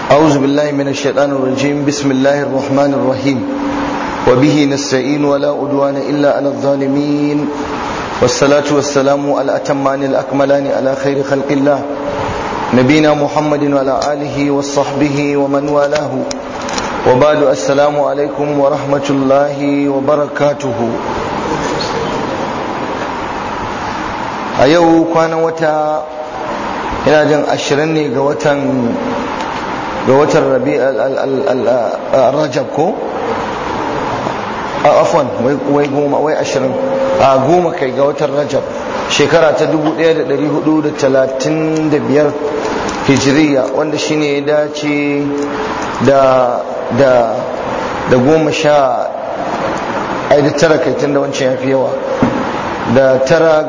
أعوذ بالله من الشيطان الرجيم. بسم الله الرحمن الرحيم. وبه نستعين ولا عدوان إلا على الظالمين، والصلاة والسلام على الأتمان الأكملان على خير خلق الله نبينا محمد وعلى آله وصحبه ومن والاه، وبعد السلام عليكم ورحمة الله وبركاته. أيوه كان وتا ina jin 20 ne ga watan rabi rajab ko afwan wai 20 goma kai ga watan rajab shekara ta 1435 hijiriya, wanda shine ya dace da 19 kai tun da wancan yafi yawa, da 9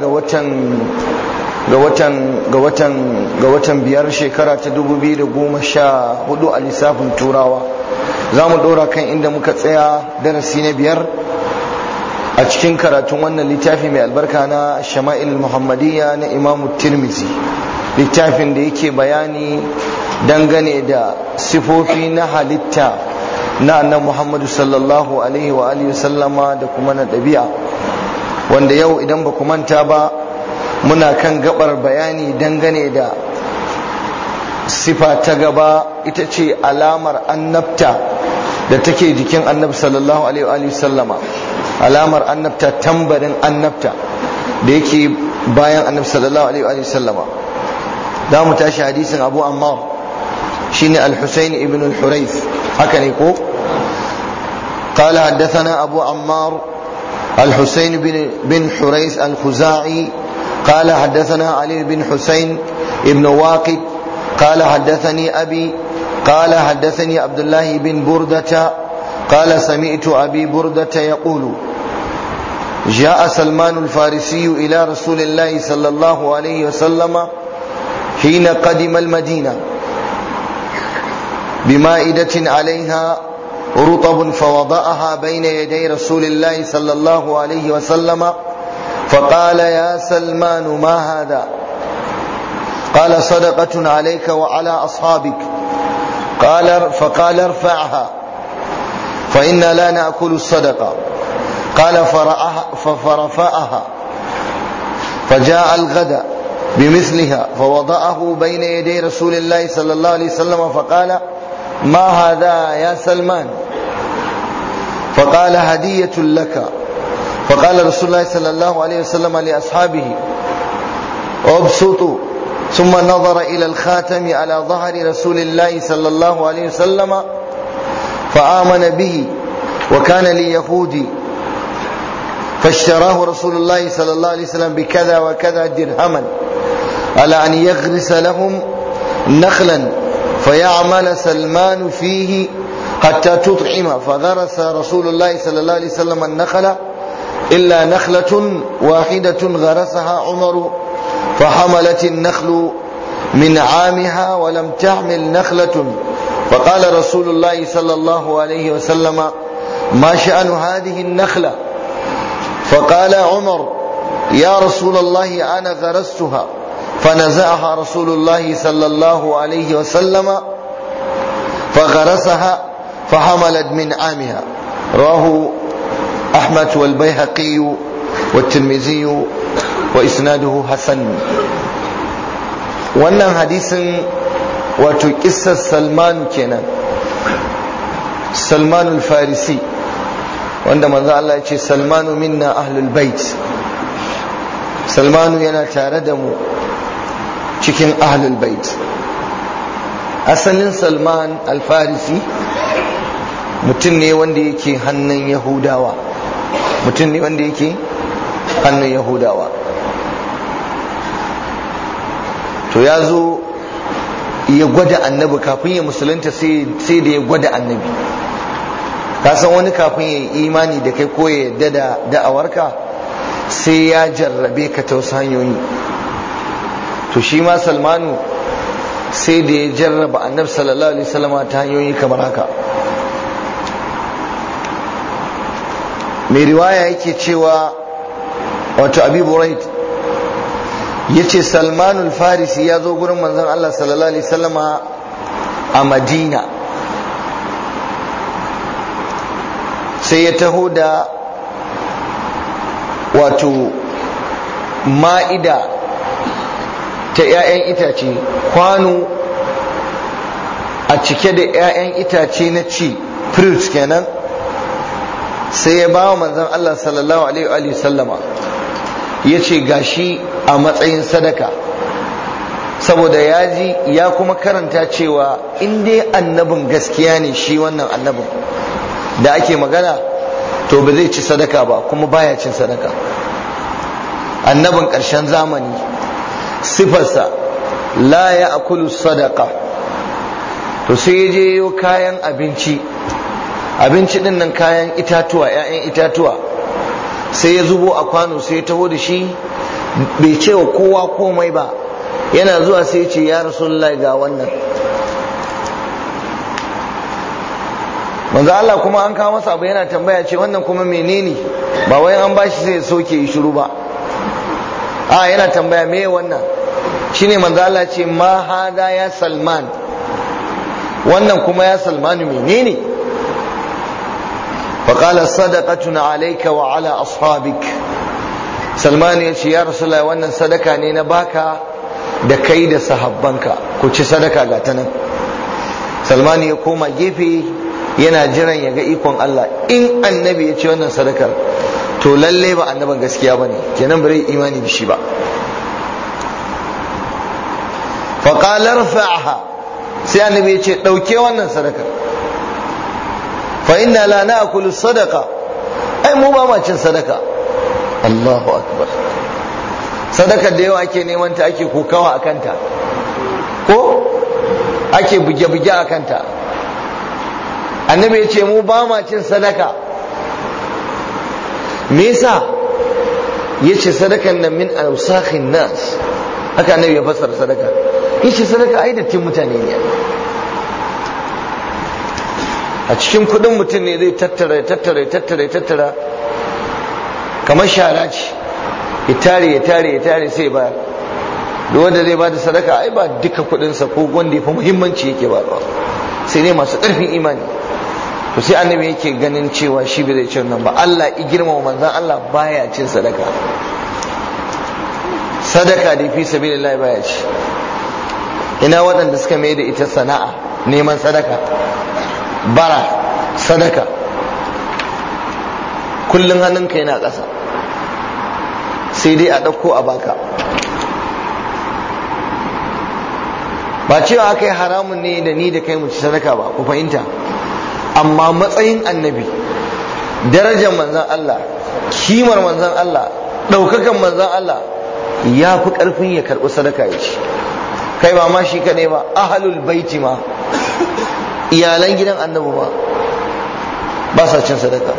ga watan biyar shekara ta 2014 a lissafin turawa. za mu ɗora kan inda muka tsaya darasi na 5 a cikin karatun wannan littafi mai albarka na shama'il muhammadiyya na imamu tirmizi, littafin da yake bayani dangane da sifofi na halitta na annabi muhammadu sallallahu alaihi wa alihi sallama da kuma na ɗabi'a, wanda yau idan ba ku manta ba muna kan gabar bayani dangane da sifa ta gaba, ita ce alamar annabta da take jikin annabi sallallahu alaihi wa sallama, alamar annabta, tambarin annabta da yake bayan annabi sallallahu alaihi wa sallama. za mu tashi hadisin abu ammar shine al-husayn ibn al-hurayth, haka ne ko? قال حدثنا أبو عمار الحسين بن حريث الخزاعي قال حدثنا علي بن حسين ابن واقد قال حدثني أبي قال حدثني عبد الله بن بردة قال سمعت أبي بردة يقول جاء سلمان الفارسي إلى رسول الله صلى الله عليه وسلم حين قدم المدينة بمائدة عليها رطب فوضعها بين يدي رسول الله صلى الله عليه وسلم فقال يا سلمان ما هذا؟ قال صدقة عليك وعلى أصحابك. فقال ارفعها فإنا لا نأكل الصدقة. قال فرفعها فجاء الغد بمثلها فوضعه بين يدي رسول الله صلى الله عليه وسلم فقال ما هذا يا سلمان؟ فقال هدية لك. فقال رسول الله صلى الله عليه وسلم لأصحابه ابسطوا، ثم نظر إلى الخاتم على ظهر رسول الله صلى الله عليه وسلم فآمن به وكان ليهودي، فاشتراه رسول الله صلى الله عليه وسلم بكذا وكذا درهما على أن يغرس لهم نخلا فيعمل سلمان فيه حتى تطعم. فغرس رسول الله صلى الله عليه وسلم النخل إلا نخلة واحدة غرسها عمر فحملت النخل من عامها ولم تحمل نخلة. فقال رسول الله صلى الله عليه وسلم ما شأن هذه النخلة؟ فقال عمر يا رسول الله أنا غرستها. فنزعها رسول الله صلى الله عليه وسلم فغرسها فحملت من عامها. رواه أحمد والبيهقي والترمذي وإسناده حسن. wannan hadisin wato kissar Salman kenan, Salmanul Farisi, wanda manzo Allah ya ce Salmanu minna ahlul bait, Salmanu yana tare da mu cikin ahlul bait. asalin Salman al-Farisi mutum ne wanda yake hannun Yahudawa, to ya zo ya gwada annabi kafin ya musulunta, sai da ya gwada annabi. ka san wani kafin ya yi imani da kai ko ya yadda da da'awarka sai ya jarrabe ka ta wasu hanyoyi. to shi ma Salmanu sai da ya jarraba annabi sallallahu alaihi wasallam ta hanyoyi kamar haka. mai riwaya yake cewa, wato Abi Buraid yace Salmanul Farisi ya zo gurin manzon Allah sallallahu alaihi wasallama a Madina, sai ya taho da wato ma'ida ta 'ya'yan itace, kwano a cike da 'ya'yan itace na ci, fruits kenan, sai ya ba wa manzon Allah sallallahu alaihi sallama, ya ce gashi a matsayin sadaka, saboda ya ji ya kuma karanta cewa in dai annabin gaskiya ne shi wannan annabin da ake magana, to ba zai ci sadaka ba, kuma baya cin sadaka. Annabin ƙarshen zamani sifarsa la ya akulu sadaka. To sai ya je yo kayan abinci din nan kayan itatuwa, 'ya'yan itatuwa, sai ya zubo a kwano, sai ya taho da shi, bai ce wa kowa komai ba. Yana zuwa sai ya ce ya Rasulullahi ga wannan. Manzo Allah kuma an kawo masa abu, yana tambaya ce wannan kuma menene, ba wai an bashi sai ya soke yi shiru ba, a yana tambaya me wannan. Shine manzo Allah ce ma hada ya Salman, wannan kuma ya Salmanu menene? faqala sadaqatun alayka wa ala ashabik. Salman ya ce ya Rasulullahi wannan sadaka ne na baka da kai da sahabbanka, ku ci sadaka ga ta nan. Salman ya koma gefe yana jiran ya ga ikon Allah. In annabi ya ce wannan sadakar, to lalle ba annaban gaskiya bane, kenan bare imani da shi ba. faqala rfa'ha, sai annabi ya ce dauke wannan sadakar, fa inna la na'kulu sadaqa, ai mu ba ma cin sadaka. Allahu akbar. Sadakar da yawa ake neman ta, ake kokawa a kanta, ko ake buge-buge a kanta. Annabi ya ce mu ba ma cin sadaka. Me yasa? Ya ce sadakan nan min awsakhin nas, haka annabi ya fassara sadaka. Ya ce sadaka ai dattin mutane ne, a cikin kudin mutum ne zai tattara kamar shara ce, ya tare sai ba. da wanda zai bada sadaka ai ba duka kudinsa ko wanda ya fi muhimmanci yake ba, sai ne masu ƙarfin imani. to sai annabi yake ganin cewa shi bai zai cin nan ba. Allah i girmama manzon Allah baya cin sadaka. Sadaka da fi sabilillah baya ci. Ina waɗanda suka mai da ita sana'a, neman sadaka, bara sadaka, kullun hannunka yana ƙasa, sai dai a ɗauko a baka. Ba cewa aka yi haramun ne da ni da kai mu ci sadaka ba, ku fahimta. Amma matsayin annabi, darajar manzan Allah, kimar manzan Allah, ɗaukakan manzan Allah ya fi ƙarfin ya karɓi sadaka ya ci. Kai ba ma shi kaɗai ba, ahalul baiti ma, iyalan gidan annabi ma ba sa cin sadaka.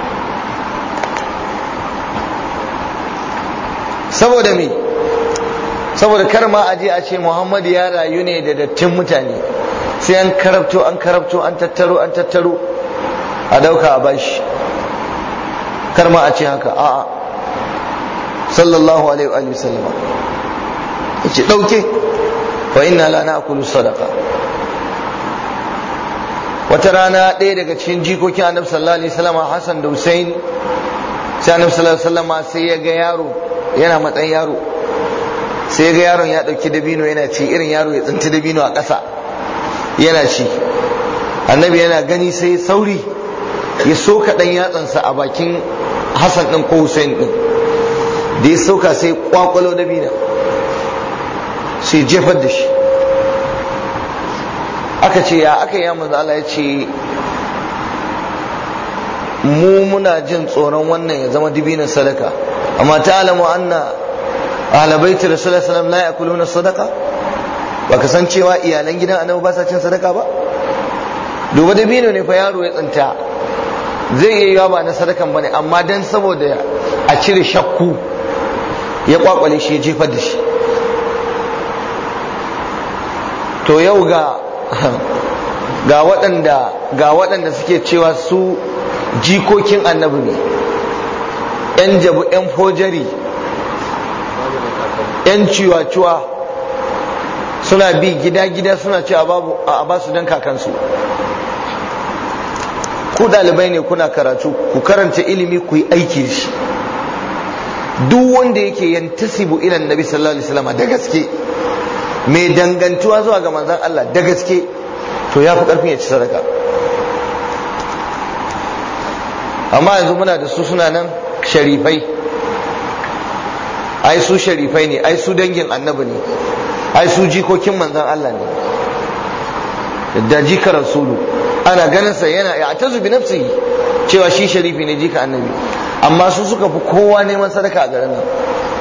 Saboda me? Saboda kar ma aje a ce Muhammad ya rayu ne da dattin mutane, sai an karabto an tattaro a dauka a bashi. Kar ma a ce haka, a'a. Sallallahu alaihi wa sallam yace dauke, fa inna la na'kulu sadaqa. Wata rana ɗaya daga cikin jikokin annabi sallallahu alaihi wasallam, Hassan da Hussein, sai annabi sallallahu alaihi wasallam sai ya ga yaro yana matsayin yaro, sai ya ga yaron ya ɗauki dabino yana ci, irin yaro ya tsinci dabino a ƙasa yana ci. Annabi yana gani sai sauri ya soka ɗan yatsansa a bakin Hassan ɗin ko Hussein ɗin. Da ya soka sai kwakwalo dabino, sai jefar da shi. Aka ce ya aka yi manzo Allah? Ya ce mu muna jin tsoron wannan ya zama dibinan sadaka, amma ta'lamu anna ahla baiti rasulullahi sallallahu alaihi wasallam la yakuluna sadaqa. Baka san cewa iyalan gidan annabi ba sa cin sadaka ba? Duba dabino ne fa yaro ya tsinta, zai iya yiwa ba na sadakan bane, amma dan saboda a cire shakku ya kwakwale shi ya jefar da shi. To yau ga waɗanda suke cewa su jikokin annabi ne, yan jabu, yan fojari, yan ciwa-ciwa, suna bi gida-gida suna ce a ba su dan kakansu. Ku ɗalibai ne kuna karatu, ku karanta ilimi ku yi aiki shi. Duk wanda yake yantasibu ila Nabi sallallahu alaihi wasallam da gaske, mai dangantuwa zuwa ga manzon Allah da gaske, to ya fi karfin ya ci sadaka. Amma yanzu muna da su suna nan sharifai, ai su sharifai ne, ai su dangin annabi ne, ai su jikokin manzon Allah ne da jikar rasulu, ana ganin sa yana ya tazu bi nafsihi cewa shi sharifi ne, jika annabi, amma su suka fi kowa neman sadaka a garin nan.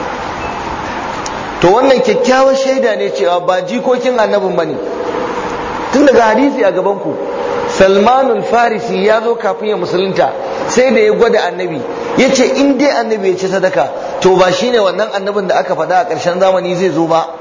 To wannan kyakkyawar shaida ne cewa ba jikokin annabin bane. Tun daga hadisi a gaban ku, Salmanul Farisi ya zo kafin ya musulunta, sai da ya gwada annabi, ya ce in dai annabi ya ci sadaka to ba shine wannan annabin da aka faɗa a ƙarshen zamani zai zo ba.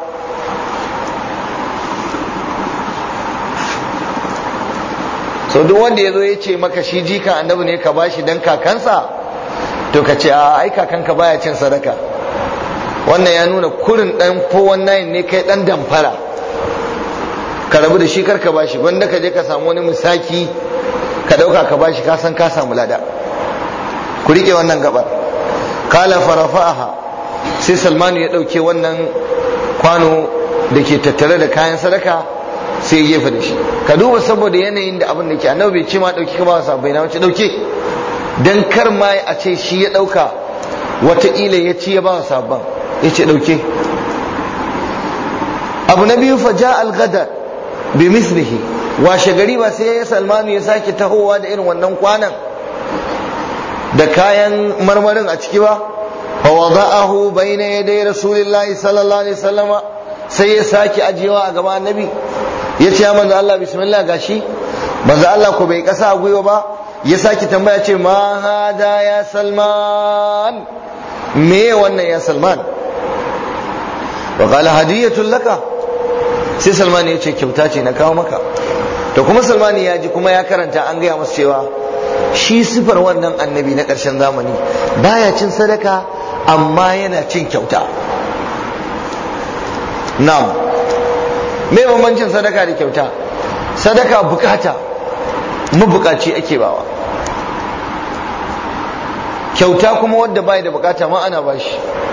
So duk wanda ya zo ya ce maka shi jikan annabi ne ka bashi dan kakansa, to ka ce a ai kakanka baya cin sadaka. Wannan ya nuna kurin dan 419 ne kai, dan damfara. Ka rabu da shi karka bashi, wanda ka je ka samu wani misaki ka dauka ka bashi, ka san ka samu lada. Ku rike wannan gabar. Kala farafa'aha, sai Salmanu ya dauke wannan kwano da ke tattare da kayan sadaka sai ya gefe da shi. Ka duba saboda yanayin da abin da ke, annabi bai ce ma dauki ka ba sa bai na wace dauke, dan kar ma a ce shi ya dauka wataƙila ya ci ya ba sabban, ya ce dauke. Abu na biyu, fa ja al-ghadar bi mislihi, washe gari ba sai ya Salmanu ya sake tahowa da irin wannan kwanan da kayan marmarin a ciki ba, fa wada'ahu bayna yaday rasulillahi sallallahu alaihi wasallama, sai ya sake ajiyewa a gaban annabi, ya ce ya manzo Allah bismillah, gashi. Manzo Allah ko bai kasa a gwiwa ba, ya sake tambaya, ce ma hada ya Salman, me wannan ya Salman? Wa qala hadiyatun laka, sai Salman ya ce kyauta ce na kawo maka. To kuma Salman ya ji kuma ya karanta, an gaya masa cewa shi sifar wannan annabi na ƙarshen zamani baya cin sadaka amma yana cin kyauta. Na'am, me bambancin sadaka da kyauta? Sadaka bukata, mabukaci ake bawa. Kyauta kuma wanda bai da bukata ma ana bashi.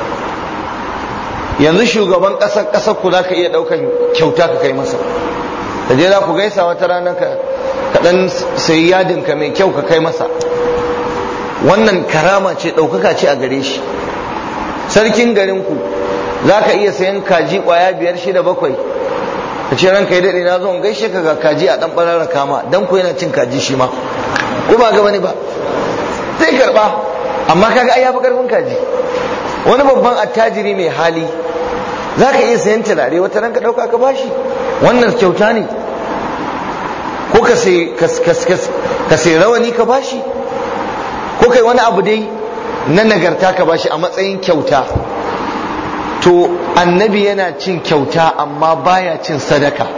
Yanzu shugaban ƙasar ku za ka iya ɗaukan kyauta ka kai masa, da je za ku gaisa wata rana ka dan sayi yadin ka mai kyau ka kai masa, wannan karama ce, ɗaukaka ce a gare shi. Sarkin garin ku za ka iya sayan kaji ƙwaya 5, 6, 7, ka ce ranka ya daɗe na zo in gaishe ka ga kaji a ɗan ɓararra kama, dan ku yana cin kaji shi ma, ko ba gaba ne ba, zai karɓa, amma kaga ai ya fi ƙarfin kaji. Wani babban attajiri mai hali za ka iya sayan turare wata ranka ɗauka ka bashi, wannan kyauta ne. Ko ka sai rawani ka bashi, ko kai wani abu dai na nagarta ka bashi a matsayin kyauta. To annabi yana cin kyauta amma baya cin sadaka,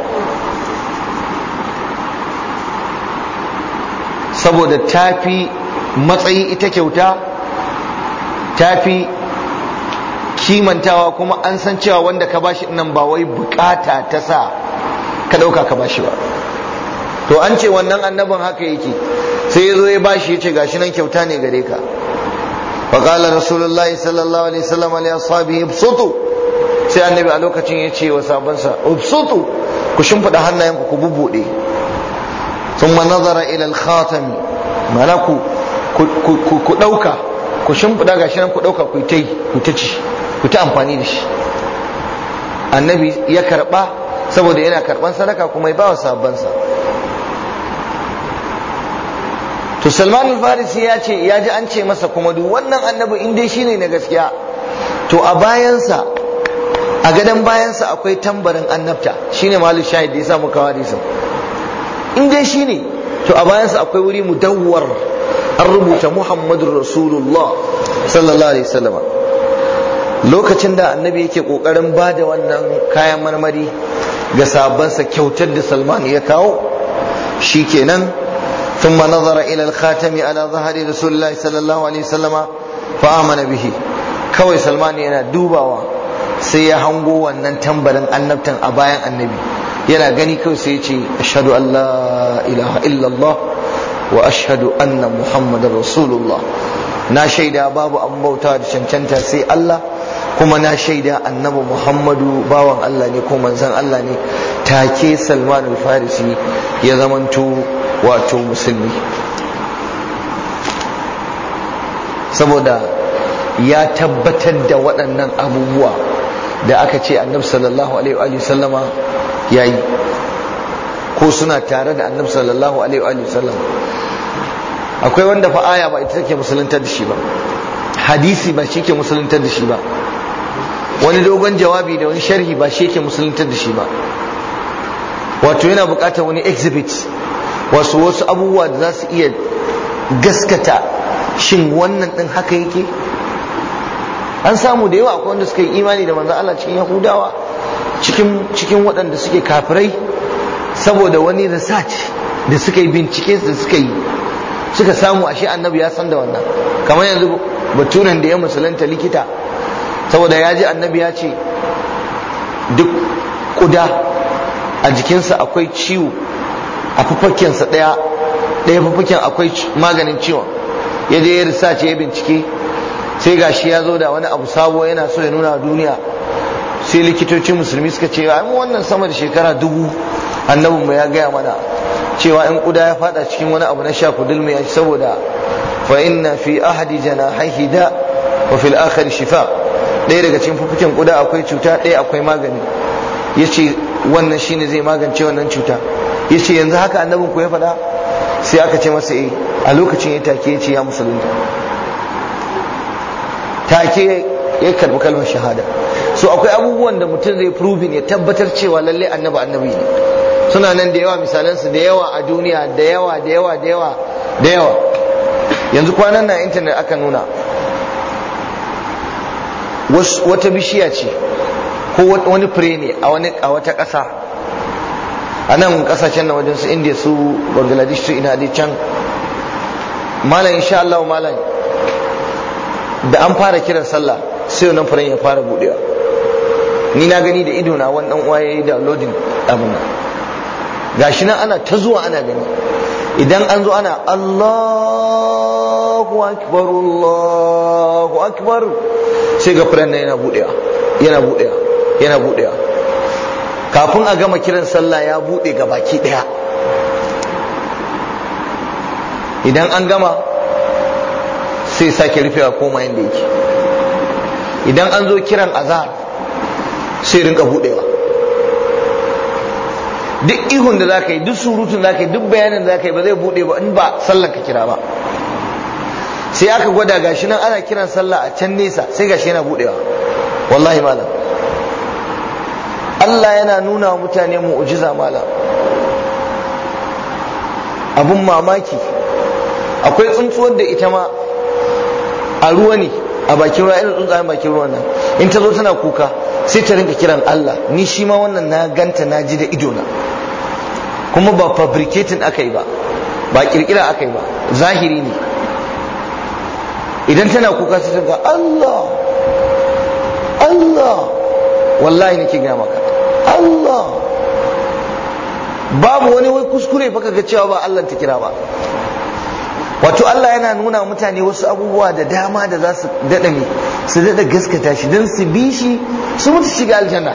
saboda tafi matsayi ita kyauta, tafi kimantawa, kuma an san cewa wanda ka bashi nan ba wai bukata ta sa ka dauka ka bashi ba. To an ce wannan annabin haka yake, sai ya zo ya bashi, ya ce gashi nan kyauta ne gare ka. Wa qala rasulullahi sallallahu alaihi wasallam li ashabihi ibsutu, sai annabi a lokacin ya ce wa sahabbansa ibsutu, ku shimfida hannayenku ku bubbude. Thumma nazara ila al-khatam, mana ku dauka, ku shimfida gashi nan ku dauka, ku ta ci, ku ta amfani da shi. Annabi ya karba saboda yana karban sadaka kuma ya ba wa sahabbansa. To Salman al-Farisi ya ce ya ji an ce masa kuma duk wannan annabi in dai shine na gaskiya, to a bayansa, a gadon bayansa akwai tambarin annabta, shine malu shahid da ya sa muka hadisin. In dai shine, to a bayansa akwai wuri mudawwar, an rubuta Muhammadur Rasulullah sallallahu alaihi wasallam. Lokacin da annabi yake kokarin bada wannan kayan marmari ga sahabbansa, kyautar da Salman ya kawo, shikenan ثم نظر إلى الخاتم على ظهر رسول الله صلى الله عليه وسلم فآمن به. kawai Salman yana dubawa sai ya hango wannan tambarin annabtan a bayan annabi, yana gani kawai sai ya ce ashhadu an la ilaha illallah wa ashhadu anna muhammadar rasulullah, na shaida babu an bauta da cancanta sai Allah, kuma na shaida annabi muhammadu bawan Allah ne ko manzon Allah ne. Take Salman al-Farisi ya zamanto wato musulmi, saboda ya tabbatar da waɗannan abubuwa da aka ce annabi sallallahu alaihi wa sallama yayi, ko suna tare da annabi sallallahu alaihi wa sallam. Akwai wanda fa aya ba ita take musuluntar da shi ba, hadisi ba shi ke musuluntar da shi ba, wani dogon jawabi da wani sharhi ba shi ke musuluntar da shi ba. Wato yana buƙatar wani exhibit, wasu abubuwa da za su iya gaskata shin wannan din haka yake. An samu da yawa akwai wanda suka yi imani da manzon Allah cikin Yahudawa, cikin waɗanda suke kafirai, saboda wani research da suka yi, bincike da suka yi, suka samu ashe annabi ya san da wannan. Kamar yanzu baturen da ya musulunta likita, saboda ya ji annabi ya ce duk kuda a jikinsa akwai ciwo, a fufakensa ɗaya fufaken akwai maganin ciwon. Ya je ya research ya bincike, sai gashi ya zo da wani abu sabo yana so ya nuna wa duniya. Sai likitocin musulmi suka ce ai mu wannan sama da shekara 1000 annabin mu ya gaya mana cewa in kuda ya fada cikin wani abu na sha ku dulmi ya, saboda fa inna fi ahadi janahihi da wa fil akhir shifa. Ɗaya daga cikin fufukin kuda akwai cuta, ɗaya akwai magani. Yace wannan shine zai magance wannan cuta. Yace yanzu haka annabin ku ya faɗa? Sai aka ce masa a lokacin ya take yace ya musulunta, take ya karbi kalmar shahada. So akwai abubuwan da mutum zai proving ya tabbatar cewa lalle annabi ne. Suna nan da yawa, misalansu da yawa a duniya, da yawa. Yanzu kwanan na intanet aka nuna wata bishiya ce ko wani fure ne a wata ƙasa, a nan ƙasashen na wajen su India, su Bangladesh, su ina dai can. Malam insha Allah, malam da an fara kiran sallah sai wannan furen ya fara budewa. Ni na gani da ido na, wani dan uwa yayi downloading abin nan, gashi nan ana ta zuwa ana gani. Idan an zo ana Allahu akbar, sai ga furen nan yana budewa. Kafin a gama kiran sallah ya bude ga baki daya. Idan an gama sai sake rufewa koma yanda yake. Idan an zo kiran azhar sai rinka budewa. Duk ihun da zaka yi, duk surutun zaka yi, duk bayanin da zaka yi ba zai bude ba in ba sallar ka kira ba. Sai aka gwada gashi nan ana kiran sallah a can nesa, sai gashi yana budewa. Wallahi malam, Allah yana nuna wa mutane mu'jiza malam, abun mamaki. Akwai tsuntsuwar da ita ma a ruwa ne, a bakin ruwa, irin tsuntsayen bakin ruwan nan, in ta zo tana kuka sai ta rinka kiran Allah. Ni shi ma wannan na ganta, na ji da idona, kuma ba fabricating aka yi ba kirkira aka yi ba, zahiri ne. Idan tana kuka sai ta ga Allah, wallahi nake gaya maka, Allah. Babu wani wai kuskure fa kaga cewa ba Allah ta kira ba. Wato Allah yana nuna mutane wasu abubuwa da dama da za su daɗa ne, su daɗa gaskata shi don su bi shi su mutu shiga aljanna.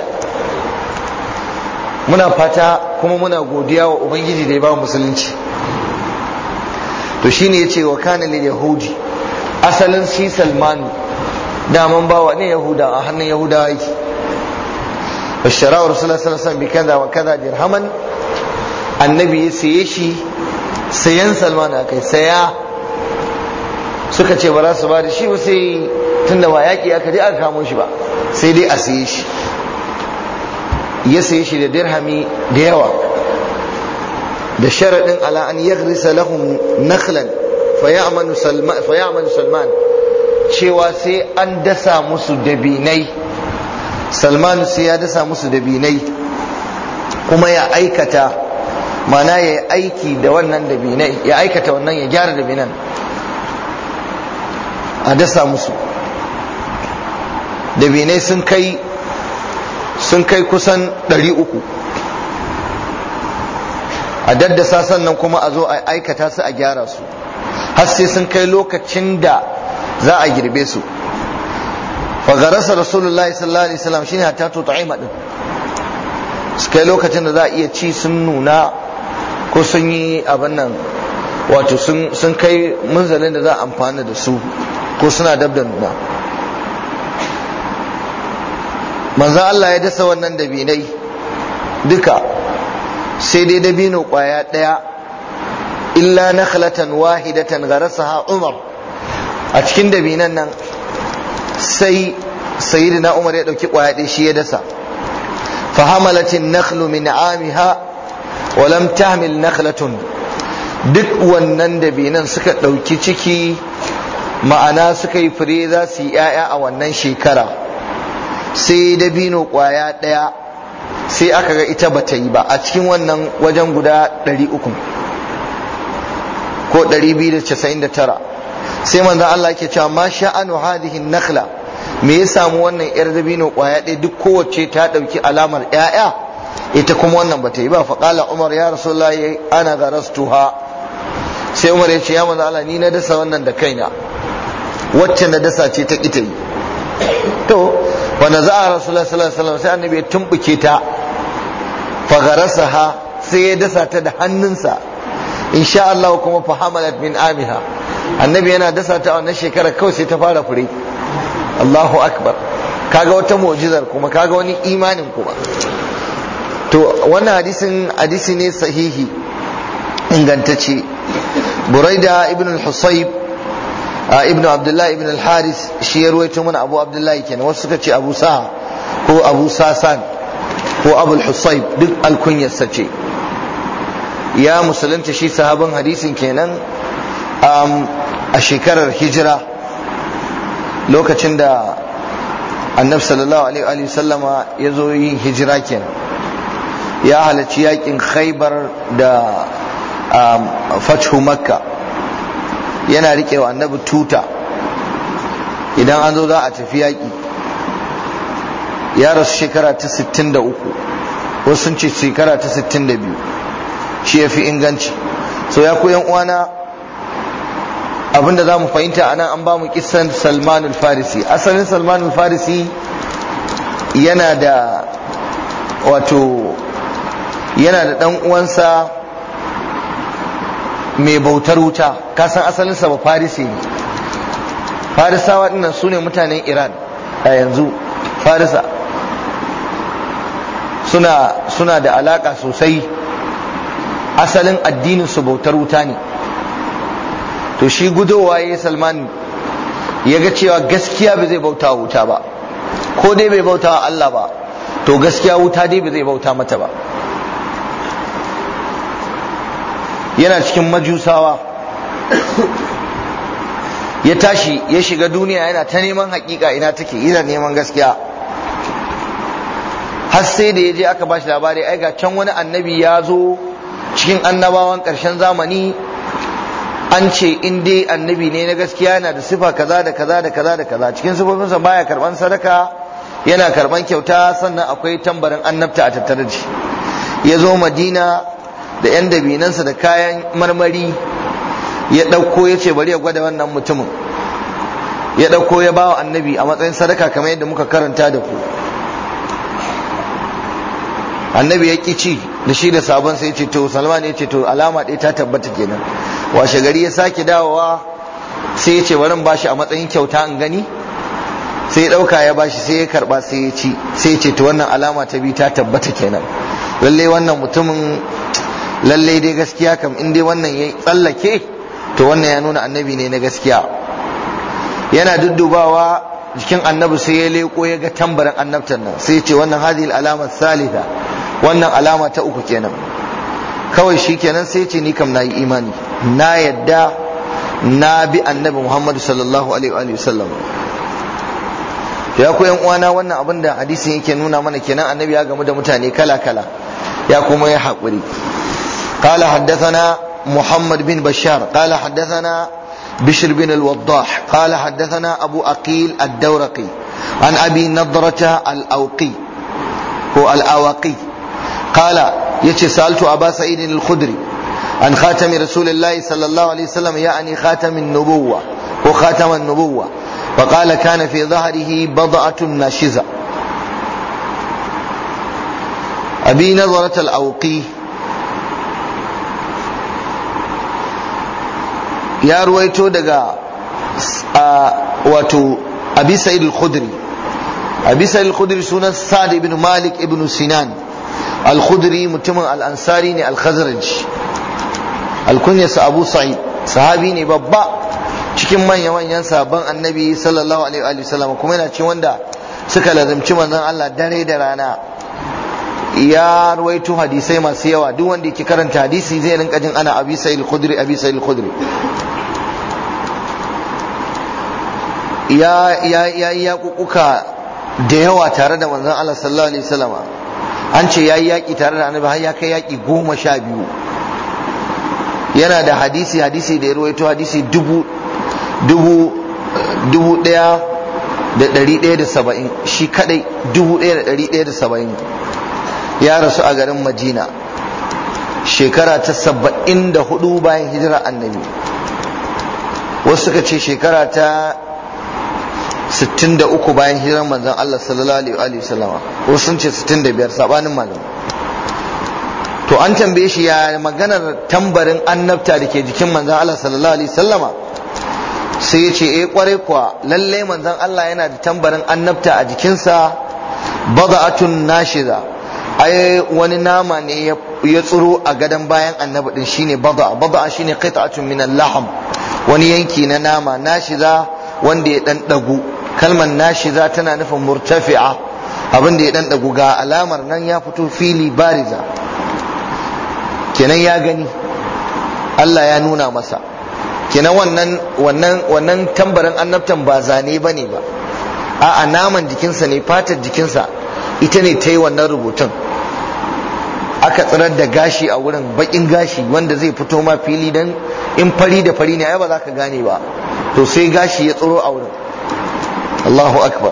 Muna fata kuma muna godiya wa Ubangiji da ya ba musulunci. To shine yace wa kana lil yahudi, asalin shi Salmanu daman bawa ne Yahuda, a hannun Yahudawa yake. Bashara Rasulullah sallallahu alaihi wasallam bi kaza wa kaza dirhaman, annabi ya saye shi, sayan Salman akai saya. Suka ce ba za su ba da shi ba, sai tunda ba yaƙi aka je aka kamo shi ba, sai dai a saye shi. Ya saye shi da dirhami da yawa, da sharaɗin ala an yaghrisa lahum nakhlan fa ya'malu Salman, cewa sai an dasa musu dabinai. Salman sai ya dasa musu dabinai, kuma ya aikata, mana ya aiki da wannan dabinai, ya aikata wannan, ya gyara dabinan, a dasa musu. Dabinai sun kai sun kai kusan 300 a daddasa, sannan kuma a zo a aikata su a gyara su har sai sun kai lokacin da za a girbe su. fa garasa rasulullahi sallallahu alaihi wasallam shine hatta tut'ima din, su kai lokacin da za a iya ci, sun nuna ko sun yi abin nan, wato sun kai munzalin da za a amfana da su ko suna dab da nuna. manzo Allah ya dasa wannan dabinai duka, sai dai dabino kwaya daya, illa nakhlatan wahidatan gharasaha Umar. A cikin dabinan nan sai sayyidina Umar ya dauki kwaya ɗaya shi ya dasa. fa hamalatin nakhlu min amiha wa lam tahmil nakhlatun, duk wannan dabinan suka dauki ciki, ma'ana suka yi fure, za su yi 'ya'ya a wannan shekara. sai dabino kwaya daya sai aka ga ita bata yi ba a cikin wannan wajen guda 300 ko 299. sai manzon Allah yake cewa ma sha'anu hadhihi nakhla, me ya samu wannan yar dabino kwaya ɗaya duk kowace ta dauki alamar 'ya'ya, ita kuma wannan bata yi ba. fa qala Umar ya rasulullahi ana garastuha, sai Umar ya ce ya manzon Allah ni na dasa wannan da kaina, wacce na dasa ce ta kita yi. to wa naza'a rasulullahi sallallahu alaihi wasallam, sai annabi ya tumbuke ta, fa garasaha, sai ya dasa ta da hannunsa, insha Allah kuma fa hamalat min amiha, annabi yana dasa ta wannan shekara kawai sai ta fara fure. Allahu akbar, kaga wata mu'jizar kuma, kaga wani imanin kuma. to wannan hadisi ne sahihi ingantacce. Buraida ibn al-Husayb ibn Abdullah ibn al-Haris shi ya ruwaito mana Abu Abdullah kenan, wasu suka ce Abu Sa ko Abu Sasan ko Abu al-Husayb, duk alkunyarsa ce. ya musulunta shi sahabin hadisin kenan a shekarar hijira, lokacin da annabi sallallahu alaihi sallama ya zo yin hijira kenan. ya halarci yakin Khaybar da fathu Makka, yana rike wa annabi tuta idan an zo za a tafi yaƙi. ya rasu shekara ta 63, wasu sun ce shekara ta 62, shi ya fi inganci. so ya ku yan uwana, abinda za mu fahimta anan, an ba mu kisan Salman al-Farisi. asalin Salman al-Farisi yana da dan uwansa mai bautar wuta. kasan asalinsa ba Farisi ne. Farisawa dinnan su ne mutanen Iran a yanzu. Farisa suna da alaka sosai, asalin addinin su bautar wuta ne. to shi gudowa ya Salman ya ga cewa gaskiya ba zai bauta wa wuta ba, ko dai bai bauta wa Allah ba, to gaskiya wuta dai ba zai bauta mata ba. yana cikin majusawa, ya tashi ya shiga duniya yana ta neman hakika ina take, yana neman gaskiya, har sai da ya je aka bashi labari, ai ga can wani annabi ya zo cikin annabawan ƙarshen zamani, an ce in dai annabi ne na gaskiya yana da sifa kaza da kaza da kaza da kaza. cikin sifofinsa baya karban sadaka, yana karban kyauta, sannan akwai tambarin annabta a tattare da shi. ya zo Madina da yan dabinansa da kayan marmari, ya ɗauko ya ce bari ya gwada wannan mutumin, ya ɗauko ya ba wa annabi a matsayin sadaka kamar yadda muka karanta da ku. annabi ya ƙi ci da shi da sabon, sai ya ce to Salman ya ce to alama ɗaya ta tabbata kenan. washe gari ya sake dawowa, sai ya ce bari ba shi a matsayin kyauta in gani, sai ya ɗauka ya bashi, sai ya karɓa, sai ya ci, sai ya ce to wannan alama ta biyu ta tabbata kenan. lallai wannan mutumin, lallai dai gaskiya kam, in dai wannan ya tsallake to wannan ya nuna annabi ne na gaskiya. yana duddubawa jikin annabi, sai ya leko ya ga tambarin annabtan nan, sai ya ce wannan hadhihi alama salisa, wannan alama ta uku kenan. kawai shi kenan sai ya ce ni kam nayi imani, na yadda na bi annabi Muhammad sallallahu alaihi wa sallam. ya ku yan uwana, wannan abin da hadisin yake nuna mana kenan, annabi ya gamu da mutane kala kala, ya kuma ya haƙuri. قال حدثنا محمد بن بشار قال حدثنا بشر بن الوضاح قال حدثنا أبو أقيل الدورقي عن أبي نضرة الأوقي ko al-awaqi qala yace sa'altu aba sa'id al-khudri an khatami rasulillahi sallallahu alaihi wasallam ya'ni khatamin nubuwwa ko khataman nubuwwa fa qala kana fi dhahrihi bad'atun nashiza. abi nazarat al-awqi ya ruwaito daga wato abi sa'id al-khudri. abi sa'id al-khudri sunan sa'd ibn malik ibn sinan al-khudri, mutumin al-ansari ne al-khazraj, al-kunyasa abu sa'id, sahabi ne babba cikin manyan sahabban annabi sallallahu alaihi wa sallam, kuma yana cikin wanda suka lazimci manzon Allah dare da rana. ya ruwaito hadisai masu yawa, duk wanda yake karanta hadisi zai rinka jin ana abi sa'id al-khudri abi sa'id al-khudri. ya kukuka da yawa tare da manzon Allah sallallahu alaihi wasallam, an ce yayi yaki tare da annabi har ya kai yaki 12. yana da hadisi da ya ruwaito hadisi 1170, shi kadai 1170. ya rasu a garin Madina shekara ta 74 bayan hijira annabi, wasu suka ce shekara ta 63 bayan hijirar manzon Allah sallallahu alaihi wasallam, wasu sun ce 65, sabanin malam. to an tambaye shi ya maganar tambarin annabta da ke jikin manzon Allah sallallahu alaihi wasallama, sai ya ce kwarai kuwa lalle manzon Allah yana da tambarin annabta a jikinsa. bada'atun nashiza, ai wani nama ne ya tsiro a gadon bayan annabi din, shine bada'a shine qit'atun min al-lahm, wani yanki na nama. nashiza wanda ya dan dagu, kalmar nashiza tana nufin murtafi'a, abin da ya dan dagu, ga alamar nan ya fito fili bariza, kenan ya gani, Allah ya nuna masa. kenan wannan tambarin annabtan ba zane bane ba, a'a naman jikinsa ne, fatar jikinsa ita ne ta yi wannan rubutun. aka tsirar da gashi a wurin, bakin gashi wanda zai fito ma fili, dan in fari da fari ne ai ba za ka gane ba, to sai gashi ya tsiro a wurin. Allahu akbar.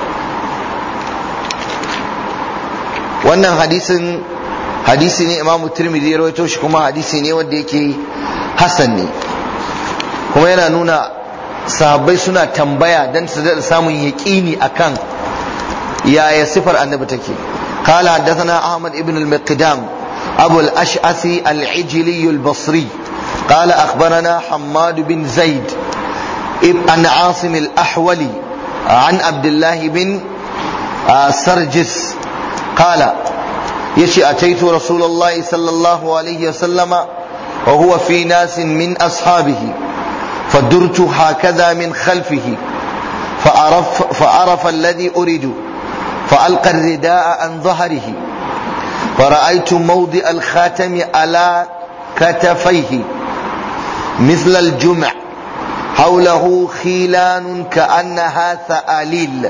wannan hadisi ne Imam Tirmidhi ya rawaito shi, kuma hadisi ne wanda yake hasan ne, kuma yana nuna sahabbai suna tambaya dan su da samun yaqini akan yaya sifar annabi take. قال حدثنا أحمد بن المقدام أبو الأشعث العجلي البصري قال أخبرنا حماد بن زيد عن عاصم الأحولي عن عبد الله بن سرجس قال يشي أتيت رسول الله صلى الله عليه وسلم وهو في ناس من أصحابه فدرت هكذا من خلفه فعرف الذي أريد فألقى الرداء عن ظهره فرأيت موضع الخاتم على كتفيه مثل الجمع حوله خيلان كأنها ثآليل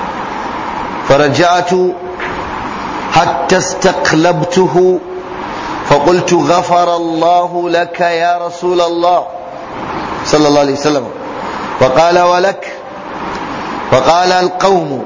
فرجعت حتى استقلبته فقلت غفر الله لك يا رسول الله صلى الله عليه وسلم فقال ولك فقال القوم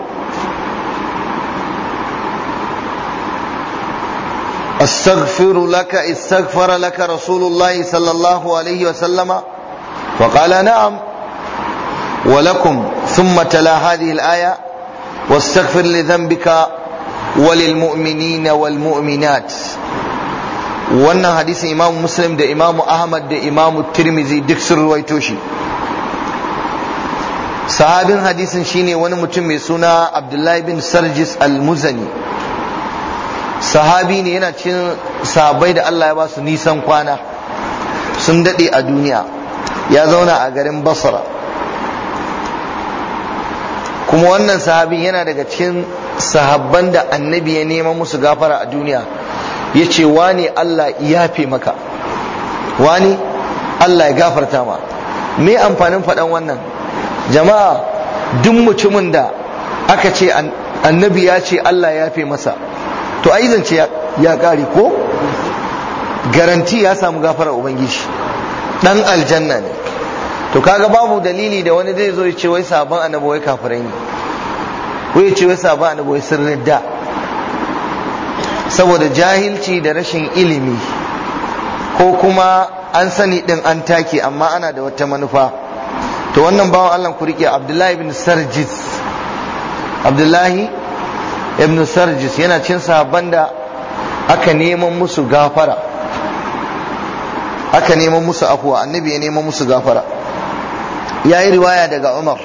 استغفر لك رسول الله صلى الله عليه وسلم فقال نعم ولكم ثم تلا هذه الآية واستغفر لذنبك وللمؤمنين والمؤمنات. wannan hadisin Imam Muslim da Imam Ahmad da Imam Tirmidhi duk sun ruwaito shi. sahabin hadisin shine wani mutum mai suna Abdullahi bin Sarjis al-Muzani, sahabi ne, yana cikin sahabbai da Allah ya ba su nisan kwana, sun dade a duniya, ya zauna a garin Basra. kuma wannan sahabin yana daga cikin sahabban da annabi ya nema musu gafara a duniya, ya ce wani Allah ya yafe maka, wani Allah ya gafarta ma. me amfanin faɗan wannan jama'a? duk mutumin da aka ce annabi ya ce Allah ya yafe masa, to ai zance ya kare ko, garanti ya samu gafarar ubangiji, dan aljanna ne. to kaga babu dalili da wani zai zo ya ce wai sabon annabi wai kafirai ne, wai ya ce wai sabon annabi wai sun ridda. saboda jahilci da rashin ilimi, ko kuma an sani din an take amma ana da wata manufa. To wannan bawan Allah ku rike Abdullahi ibn Sarjis. Abdullahi ibn Sarjis yana cin sahabban da aka neman musu gafara, aka neman musu afuwa, annabi ya neman musu gafara. Ya yi riwaya daga Umar.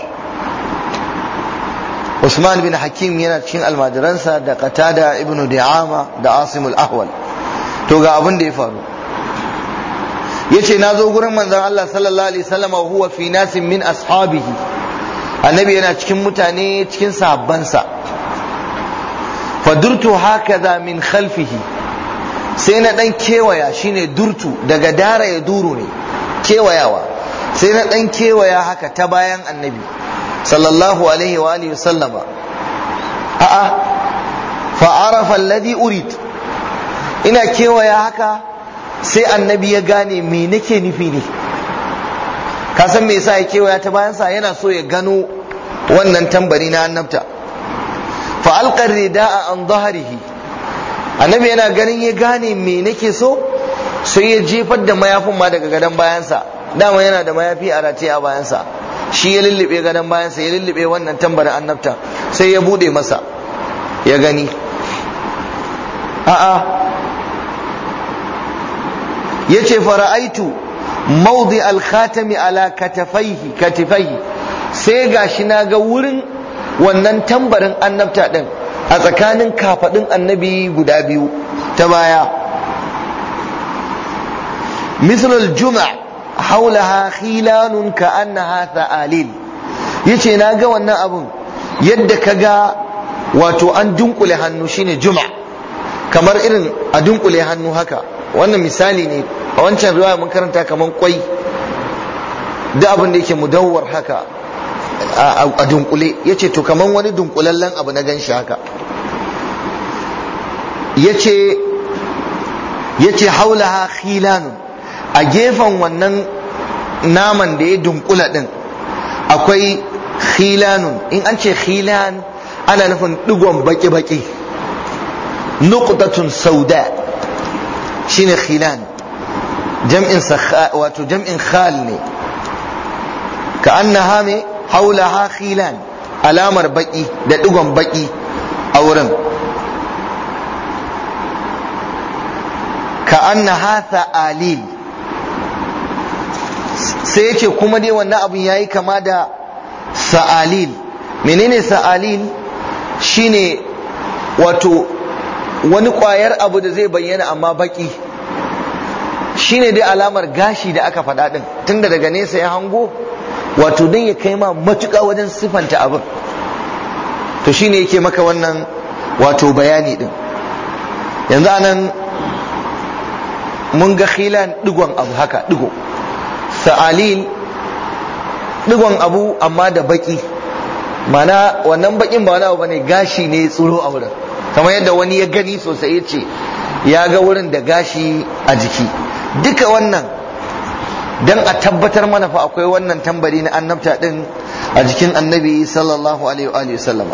Usman bin Hakim yana cikin almajiransa da Qatada ibn Di'ama da Asim al-Ahwal. To ga abin da ya faru. Yace na zo gurin manzon Allah sallallahu alaihi wasallam wa huwa fi nasin min ashabihi. Annabi yana cikin mutane cikin sahabbansa. Fadurtu hakaza min khalfihi. Sai na dan kewaya, shine durtu, daga dara ya duru ne, kewayawa. Sai na dan kewaya haka ta bayan annabi sallallahu alaihi wa alihi sallama. A'a, fa arafa alladhi urid. Ina kewaya haka sai annabi ya gane me nake nufi ne. Ka san me yasa ya kewaya ta bayan sa? Yana so ya gano wannan tambari na annabta. Fa alqa ridaa an dhahrihi. Annabi yana ganin ya gane me nake so, sai ya jefar da mayafin ma daga gadon bayansa. Dama yana da mayafi a rataye a bayansa, shi ya lullube gadon bayansa, ya lullube wannan tambarin annabta, sai ya bude masa ya gani. A'a, yace fara'aitu mawdi al-khatami ala katifaihi, sai gashi na ga wurin wannan tambarin annabta din a tsakanin kafadin annabi guda biyu ta baya. Mithlul juma' haulaha khilanun ka'annaha tha'alil. Yace na ga wannan abun yadda kaga wato an dunkule hannu, shine juma', kamar irin a dunkule hannu haka. Wannan misali ne, a wancan riwaya mun karanta kaman kwai, da abin da yake mudawwar haka a dunkule. Yace to kaman wani dunkulallen abu na ganshi haka. yace haulaha khilanun, a gefen wannan naman da ya dunkula din akwai khilanun. In an ce khilan ana nufin digon baki-baki, nuqtatun sauda shine khilan, jam'in wato jam'in khal ne. ka annaha me haulaha khilan, alamar baki da digon baki a wurin. ka annaha tha'alil. Sai yace kuma dai wannan abun yayi kama da sa'alil. Menene sa'alil? Shine wato wani kwayar abu da zai bayyana amma baki, shine dai alamar gashi da aka faɗa din, tunda daga nesa ya hango, wato dan ya kai ma matuƙa wajen sifanta abin. To shine yake maka wannan wato bayani din. Yanzu anan mun ga khilan digon abu haka, digo. Sa'alil digon abu amma da baki, mana wannan bakin ba wani abu bane, gashi ne ya tsuro a wurin, kamar yadda wani ya gani sosai ya ce ya ga wurin da gashi a jiki. Duka wannan dan a tabbatar mana fa akwai wannan tambari na annabta din a jikin annabi sallallahu alaihi wa sallama.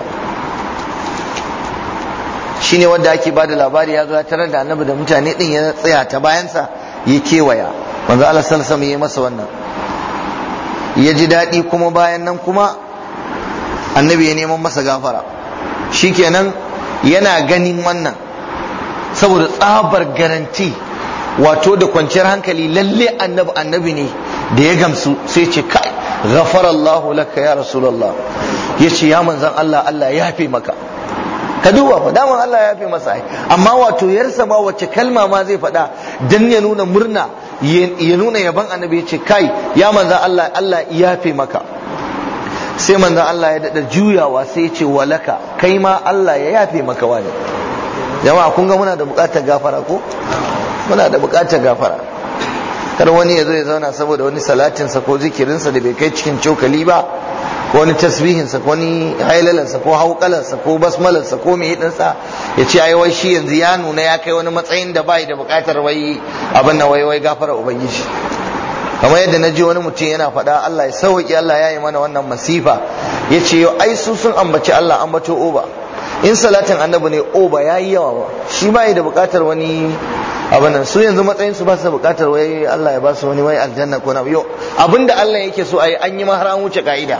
Shine wanda ake bada labari ya zo ya tarar da annabi da mutane din, ya tsaya ta bayansa ya kewaya. Manzo Allah sallallahu alaihi wasallam ya masa wannan, ya ji daɗi. Kuma bayan nan kuma annabi ya neman masa gafara. Shikenan yana ganin wannan, saboda tsabar garanti wato da kwanciyar hankali, lalle annabi ne da ya gamsu, sai ce kai ghafarallahu laka ya rasulullah. Yace ya manzon Allah, Allah ya yafe maka. Ka duba fa, daman Allah ya yafe masa, amma wato yarsa ma wacce kalma ma zai faɗa dan ya nuna murna, ya nuna yaban annabi. Ya ce kai ya manzan Allah, Allah ya yafe maka. Sai manzan Allah ya daɗa juyawa sai ya ce walaka, kai ma Allah ya yafe maka. wani jama'a kun ga muna da buƙatar gafara ko? Muna da buƙatar gafara. Kar wani ya zo ya zauna saboda wani salatinsa ko zikirinsa da bai kai cikin cokali ba, ko wani tasbihinsa ko wani hailalansa ko haukalansa ko basmalansa ko mai hidinsa, ya ce ai wai shi yanzu ya nuna ya kai wani matsayin da bai da bukatar wai abin nan, wai gafara ubangiji. Kamar yadda na ji wani mutum yana faɗa, Allah ya sauki, Allah ya yi mana wannan masifa. Ya ce yau ai su sun ambaci Allah ambato oba, in salatin annabi ne ba yayi yawa ba, shi ba da bukatar wani abin su yanzu matsayin su ba su da bukatar wai Allah ya ba su wani wai aljanna ko na yau abinda Allah yake so ayi an yi ma har an wuce ka'ida.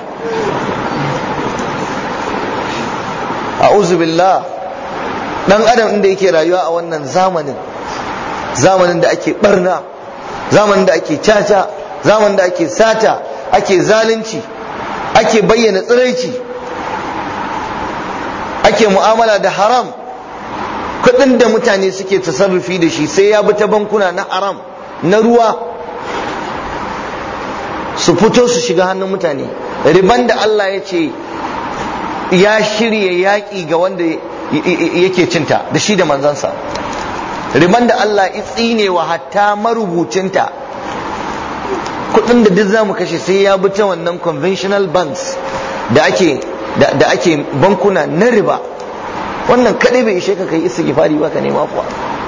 a'udhu billah. Dan adam inda yake rayuwa a wannan zamanin da ake barna, zamanin da ake caca, zamanin da ake sata, ake zalunci, ake bayyana tsiraici, ake mu'amala da haram, kudin da mutane suke tasarrufi da shi sai ya bi ta bankuna na haram na ruwa su fito su shiga hannun mutane. Riban da Allah ya ce ya shirya yaƙi ga wanda yake cinta da shi da manzansa, riban da Allah ya tsine wa hatta marubucinta, kudin da duk zamu kashe sai ya bi ta wannan conventional banks da ake bankuna na riba. Wannan kadai bai ishe ka kai istighfari ba ka nema kuwa.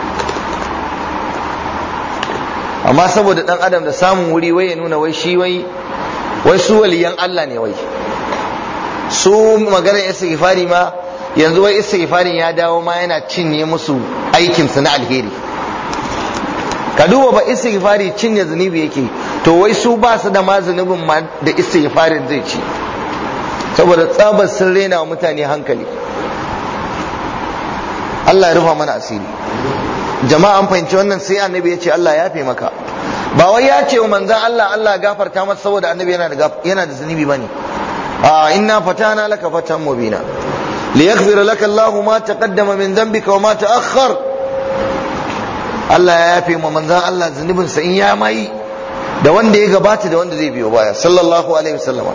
Amma saboda dan adam da samun wuri wai ya nuna wai shi wai su waliyan Allah ne, wai su maganar istighfari ma yanzu wai istighfarin ya dawo ma yana cinye musu aikin su na alheri. Ka duba ba istighfari cinye zunubi yake, to wai su ba su da ma zunubin ma da istighfarin zai ci, saboda tsabar sun rena wa mutane hankali. Allah ya rufa mana asiri. Jama'a an fahimci wannan, sai annabi ya ce Allah ya yafe maka. Ba wai ya ce wa manzon Allah gafarta masa saboda annabi yana da zunubi bane. Inna fatana laka fatan mubina liyaghfira laka Allahu ma taqaddama min dhanbika wa ma ta'akhkhar. Allah ya yafe wa manzon Allah zunubin sa in ya mai, da wanda ya gabata da wanda zai biyo baya, sallallahu alaihi wasallam.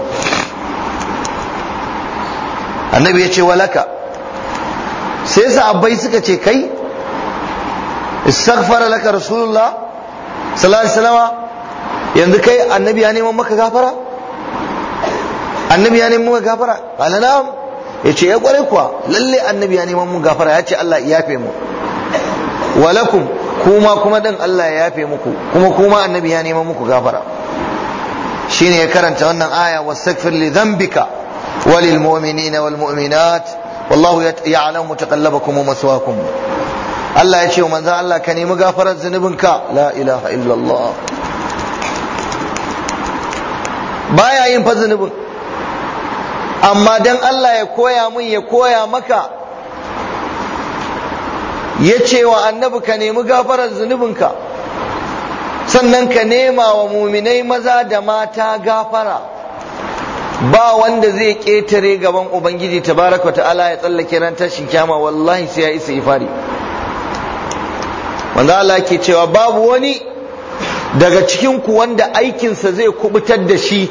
Annabi ya ce walaka, sai sahabbai suka ce kai istaghfara laka rasulullah sallallahu alaihi wasallam, yanzu kai annabi ya neman maka gafara? Annabi ya neman maka gafara? Qala na'am. Yace ya kware kuwa, lalle annabi ya neman mu gafara, yace Allah ya yafe mu. Walakum, kuma dan Allah ya yafe muku, kuma annabi ya neman muku gafara. Shine ya karanta wannan aya, wastaghfir li dhanbika walil mu'minina wal mu'minat wallahu ya'lamu mutaqallabakum wa maswaakum. Allah ya ce wa manzon Allah ka nemi gafarar zunubinka, la ilaha illallah. Baya yin fa zunubin, amma dan Allah ya koya mun ya koya maka, ya ce wa annabi ka nemi gafarar zunubinka, sannan ka nema wa muminai maza da mata gafara. Ba wanda zai ƙetare gaban Ubangiji tabaraka wa ta'ala ya tsallake ran tashin kyama, wallahi sai ya isa ifari. Wanda Allah ke cewa babu wani daga cikin ku wanda aikinsa zai kubutar da shi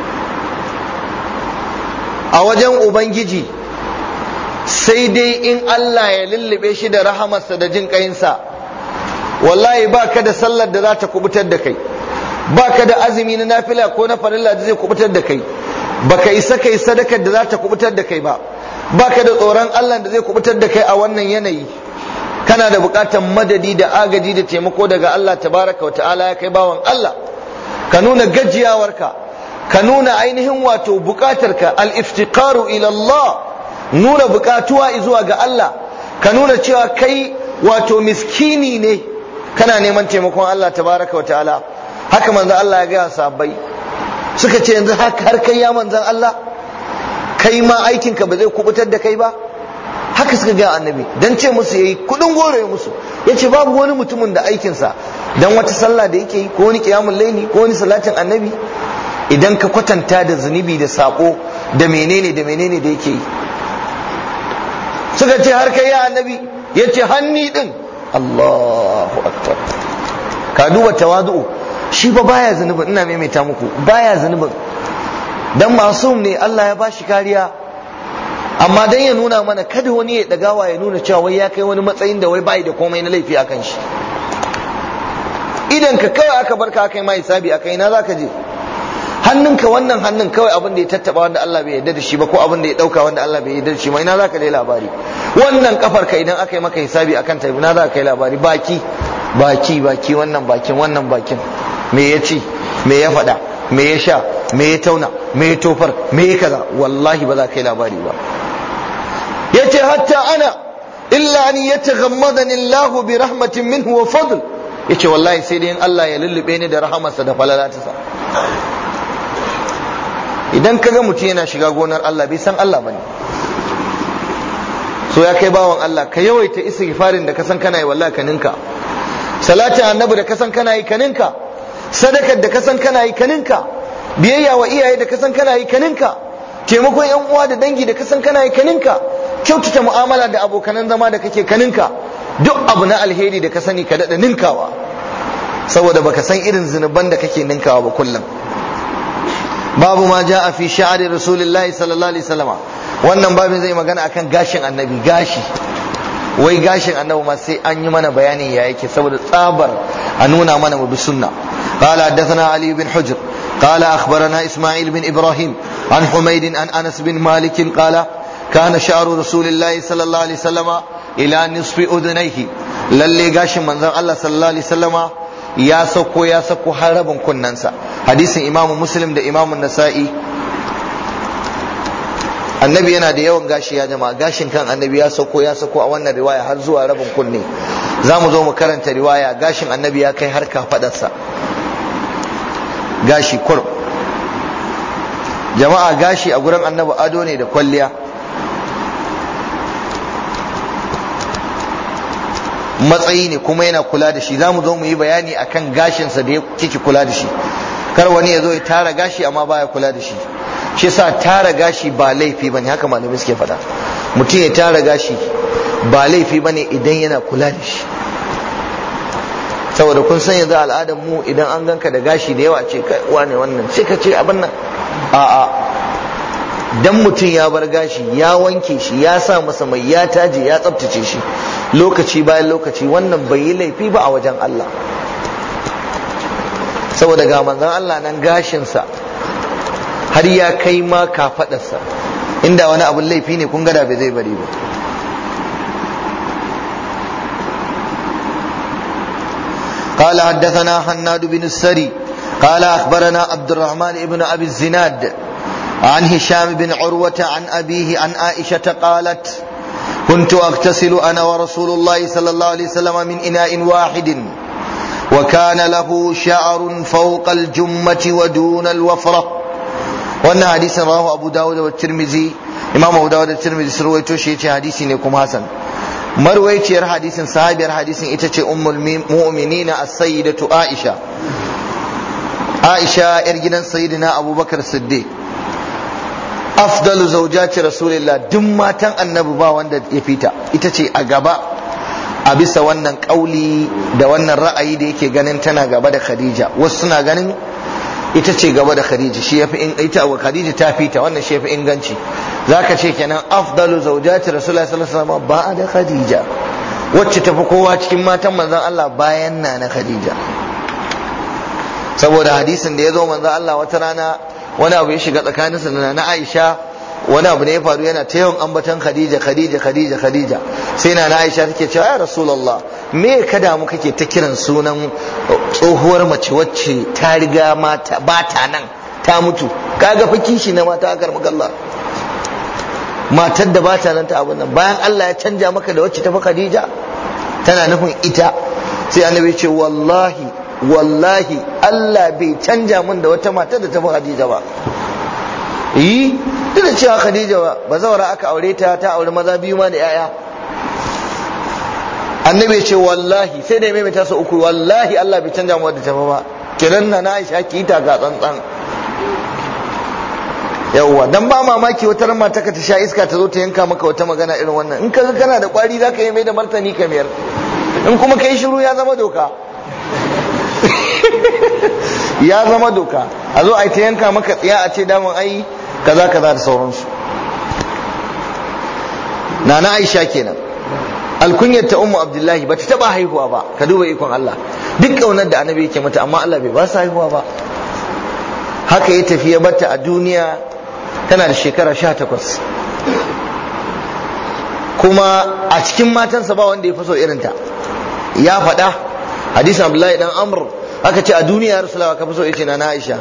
a wajen Ubangiji, sai dai in Allah ya lullube shi da rahamarsa da jin ƙayinsa. Wallahi ba ka da sallar da za ta kubutar da kai, ba ka da azumi na nafila ko na farilla da zai kubutar da kai, baka isa kai sadakar da za ta kubutar da kai ba, baka da tsoron Allah da zai kubutar da kai a wannan yanayi. Kana da bukatar madadi da agaji da taimako daga Allah tabaraka wa ta'ala. Ya kai bawan Allah, ka nuna gajiyawarka, ka nuna ainihin wato bukatarka, al-iftiqaru ila Allah, nuna bukatuwa zuwa ga Allah, ka nuna cewa kai wato miskini ne, kana neman taimakon Allah tabaraka wa ta'ala. Haka manzo Allah ya ga sahabbai, suka ce yanzu har kai ya manzan Allah, kai ma aikinka ba zai kubutar da kai ba? Haka suka ga annabi, dan ce musu yayi kudin gore musu, yace babu wani mutumin da aikinsa dan wata sallah da yake yi ko wani qiyamul layli ko wani salatin annabi, idan ka kwatanta da zunubi da sako da menene da yake yi. Suka ce har kai ya annabi, yace hanni din. Allahu akbar. Ka duba tawazu, shi ba baya zunubin, ina maimaita muku, baya zunubin, dan masum ne, Allah ya bashi kariya. Amma dan ya nuna mana kada wani ya dagawa ya nuna cewa wai ya kai wani matsayin da wai bai da komai na laifi akan shi. Idan ka kawai aka barka akai ma hisabi akai, na zaka je? Hannunka, wannan hannun kawai abin da ya tattaba wanda Allah bai yarda da shi ba, ko abin da ya dauka wanda Allah bai yarda da shi ma, ina zaka dai labari? Wannan kafar ka idan aka yi maka hisabi akan ta, ina zaka kai labari? Baki wannan bakin me ya ci, me ya faɗa, me ya sha, me ya tauna, me ya tofar, me ya kaza, wallahi ba za ka yi labari ba. Ya ce har hatta ana illa an yataghammadani Allah bi rahmatin minhu wa fadl, yace wallahi sai dai in Allah ya lullube ni da rahamarsa da falalatarsa. Idan kaga mutum yana shiga gonar Allah bai san Allah bane. So ya kai bawan Allah, ka yawaita istighfarin da ka san kana yi, wallahi ka ninka. Salatin annabi da ka san kana yi ka ninka. Sadakar da ka san kana yi ka ninka. Biyayya wa iyaye da ka san kana yi ka ninka. Taimakon yan uwa da dangi da ka san kana yi ka ninka. Kyautata mu'amala da abokanan zama da kake ka ninka. Duk abu na alheri da ka sani ka dada ninkawa, saboda baka san irin zunuban da kake ninkawa ba kullum. Babu ma ja'a fi sha'ri rasulillahi sallallahu alaihi wasallama. Wannan babin zai magana akan gashin annabi. Gashi, wai gashin annabi ma sai an yi mana bayanin ya yake, saboda tsabar a nuna mana mu bi sunna. قال حدثنا علي بن حجر قال أخبرنا إسماعيل بن إبراهيم عن حميد عن أنس بن مالك قال كان شعر رسول الله صلى الله عليه وسلم إلى نصف أذنيه. للي غاش منزل الله صلى الله عليه وسلم يا سكو حرب كننسا. حديث إمام مسلم ده إمام النسائي. annabi yana da yawan gashi ya jama'a. Gashin kan annabi ya sauko a wannan riwaya har zuwa rabin kunne. Za mu zo mu karanta riwaya. Gashin annabi ya kai har kafadarsa, gashi kur. Jama'a, gashi a gurin annabi ado ne da kwalliya. Matsayi ne kuma yana kula da shi. Za mu zo mu yi bayani akan gashinsa da yake kula da shi. Kar wani ya zo ya tara gashi amma baya kula da shi. Shi sa tara gashi ba laifi bane, haka malamai suke faɗa. Mutum ya tara gashi ba laifi bane idan yana kula da shi. Saboda kun san yanzu al'adar mu, idan an ganka da gashi da yawa ce kai wane wannan, sai ka ce abin nan. A'a, dan mutum ya bar gashi, ya wanke shi, ya sa masa mai, ya taje, ya tsaftace shi lokaci bayan lokaci, wannan bai yi laifi ba a wajen Allah. Saboda ga manzon Allah nan gashinsa har ya kai ma kafadarsa. Inda wani abun laifi ne kun gada bai zai bari ba. قال حدثنا حناد بن السري قال أخبرنا عبد الرحمن بن أبي الزناد عن هشام بن عروة عن أبيه عن عائشة قالت كنت أغتسل أنا ورسول الله صلى الله عليه وسلم من إناء واحد وكان له شعر فوق الجمة ودون الوفرة. wannan hadisin rawahu Abu Dawud wa Tirmidhi. Imam Abu Dawud da Tirmidhi sun rawaito shi, yace hadisi ne kuma hasan. Marwayaciyar hadisin, sahabiyar hadisin ita ce ummul mu'minina as-sayyidatu Aisha. Aisha yar gidan sayyidina Abubakar Siddiq. Afdalu zawjati Rasulillah, duk matan annabi ba wanda ya fita, ita ce a gaba a bisa wannan kauli da wannan ra'ayi da yake ganin tana gaba da Khadija. Wasu suna ganin ita ce gaba da Khadija, shi yafi in ita wa Khadija ta fita, wannan shi yafi inganci. Zaka ce kenan afdalu zawjati Rasulullahi sallallahu alaihi wasallam ba da Khadija, wacce tafi kowa cikin matan manzon Allah bayan na Khadija. Saboda hadisin da ya zo manzon Allah wata rana wani abu ya shiga tsakaninsa da na Aisha, wani abu ne ya faru, yana ta yawan ambatan Khadija Khadija Khadija Khadija. Sai na Aisha take cewa ya Rasulullah, me ka damu kake ta kiran sunan tsohuwar mace wacce ta riga mata ba ta nan, ta mutu? Kaga fa kishi na mata akar magalla, matar da ba ta nan ta abun nan, bayan Allah ya canja maka da wacce ta fi Khadija. Tana nufin ita. Sai annabi ya ce wallahi Allah bai canja min da wata matar da ta fi Khadija ba. Duk da cewa Khadija ba zawara aka aure ta aure maza biyu ma da yaya. Annabi ce wallahi, sai da ya maimaita su uku, wallahi Allah bai canja mu da ta ba. Kiran na Aisha ki ta ga tsantsan. Yawwa, dan ba mamaki wata ran mata ka ta sha iska ta zo ta yanka maka wata magana irin wannan. In ka ga kana da kwari zaka yi mai da martani kamar. In kuma kai shiru ya zama doka. Ya zama doka. A zo ai ta yanka maka tsiya a ce daman ai kaza da sauransu. Nana Aisha kenan. Alkunyar ta Ummu Abdullahi bata taba haihuwa ba, ka duba ikon Allah. Duk kaunar da Annabi yake mata, amma Allah bai ba su haihuwa ba. Haka ya tafi ya barta a duniya tana da shekara 18. Kuma a cikin matansa ba wanda ya fi so irinta. Ya faɗa hadisin Abdullahi dan Amr, aka ce a duniya Rasulullah ka fi so, yace na Aisha.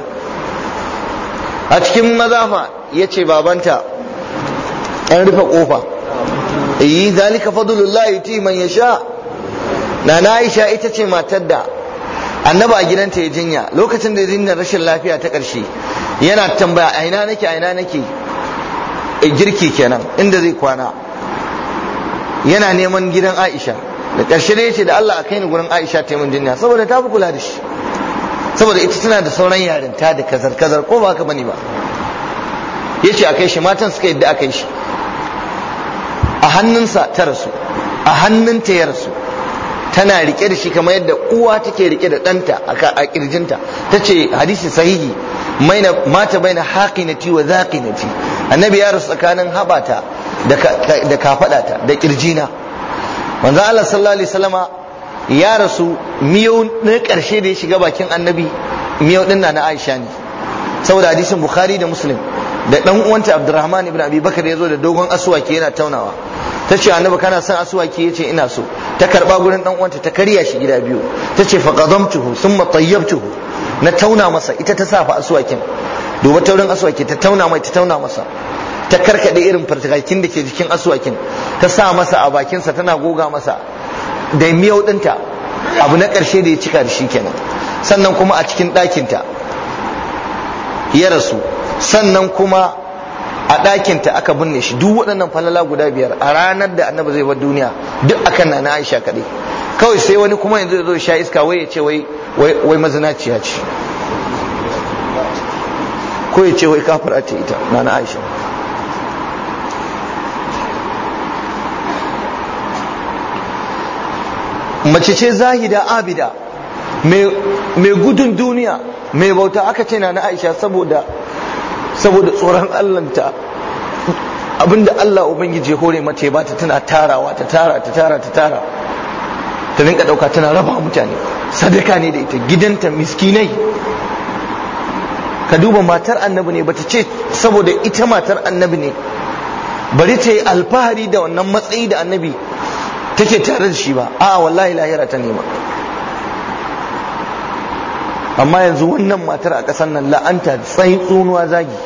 A cikin mazafa yace babanta an rufe kofa zalika fadlullah yuti man yasha. Nana Aisha ita ce matar da annabi a gidanta ya jinya, lokacin da ya jinya rashin lafiya ta ƙarshe yana tambaya a ina nake girki kenan inda zai kwana, yana neman gidan Aisha. Da ƙarshe ne yace da Allah a kai ni gurin Aisha ta min jinya, saboda ta fi kula da shi, saboda ita tana da sauran yarinta da kazar ko ba haka bane ba. Yace a kai shi, matan suka yadda a kai shi. A hannunsa ta rasu, a hannunta ya rasu, tana rike da shi kamar yadda uwa take rike da ɗanta a kirjinta. Ta ce hadisi sahihi, mata baina haqinati wa zaqinati, annabi ya rasu tsakanin habata da kafadata da kirjina. Manzo Allah sallallahu alaihi wasallama ya rasu, miyau na karshe da ya shiga bakin annabi miyau din na Aisha ne, saboda hadisin Bukhari da Muslim. Da dan uwanta Abdurrahman ibn Abi Bakar ya zo da dogon aswaki yana taunawa. Ta ce annabi kana son aswaki? Yace ina so. Ta karba gurin dan uwanta ta karya shi gida biyu. Ta ce faqadamtuhu thumma tayyabtuhu, na tauna masa. Ita ta sa fa aswakin, duba taurin aswaki, ta tauna masa, ta karkade irin fartakakin da ke jikin aswakin, ta sa masa a bakinsa, tana goga masa da miyau dinta. Abu na karshe da ya cika da shi kenan. Sannan kuma a cikin ɗakinta ya rasu, sannan kuma a ɗakinta aka binne shi. Duk waɗannan falala guda biyar a ranar da annabi zai bar duniya, duk akan na Aisha kaɗai. Kawai sai wani kuma yanzu ya zo sha iska wai ya ce wai mazinaciya ce, ko ya ce wai kafira ce ita na Aisha. Mace ce zahida abida, mai gudun duniya, mai bauta. Aka ce na Aisha saboda tsoron Allahnta, abinda Allah Ubangiji ya hore mata ya bata, tana tarawa, ta tara ta rinka dauka tana raba mutane, sadaka ne da ita. Gidanta miskinai. Ka duba, matar annabi ne, bata ce saboda ita matar annabi ne bari ta yi alfahari da wannan matsayi da annabi take tare da shi ba. A wallahi lahira ta nema. Amma yanzu wannan matar a ƙasar nan la'anta tsayin tsunuwa zagi.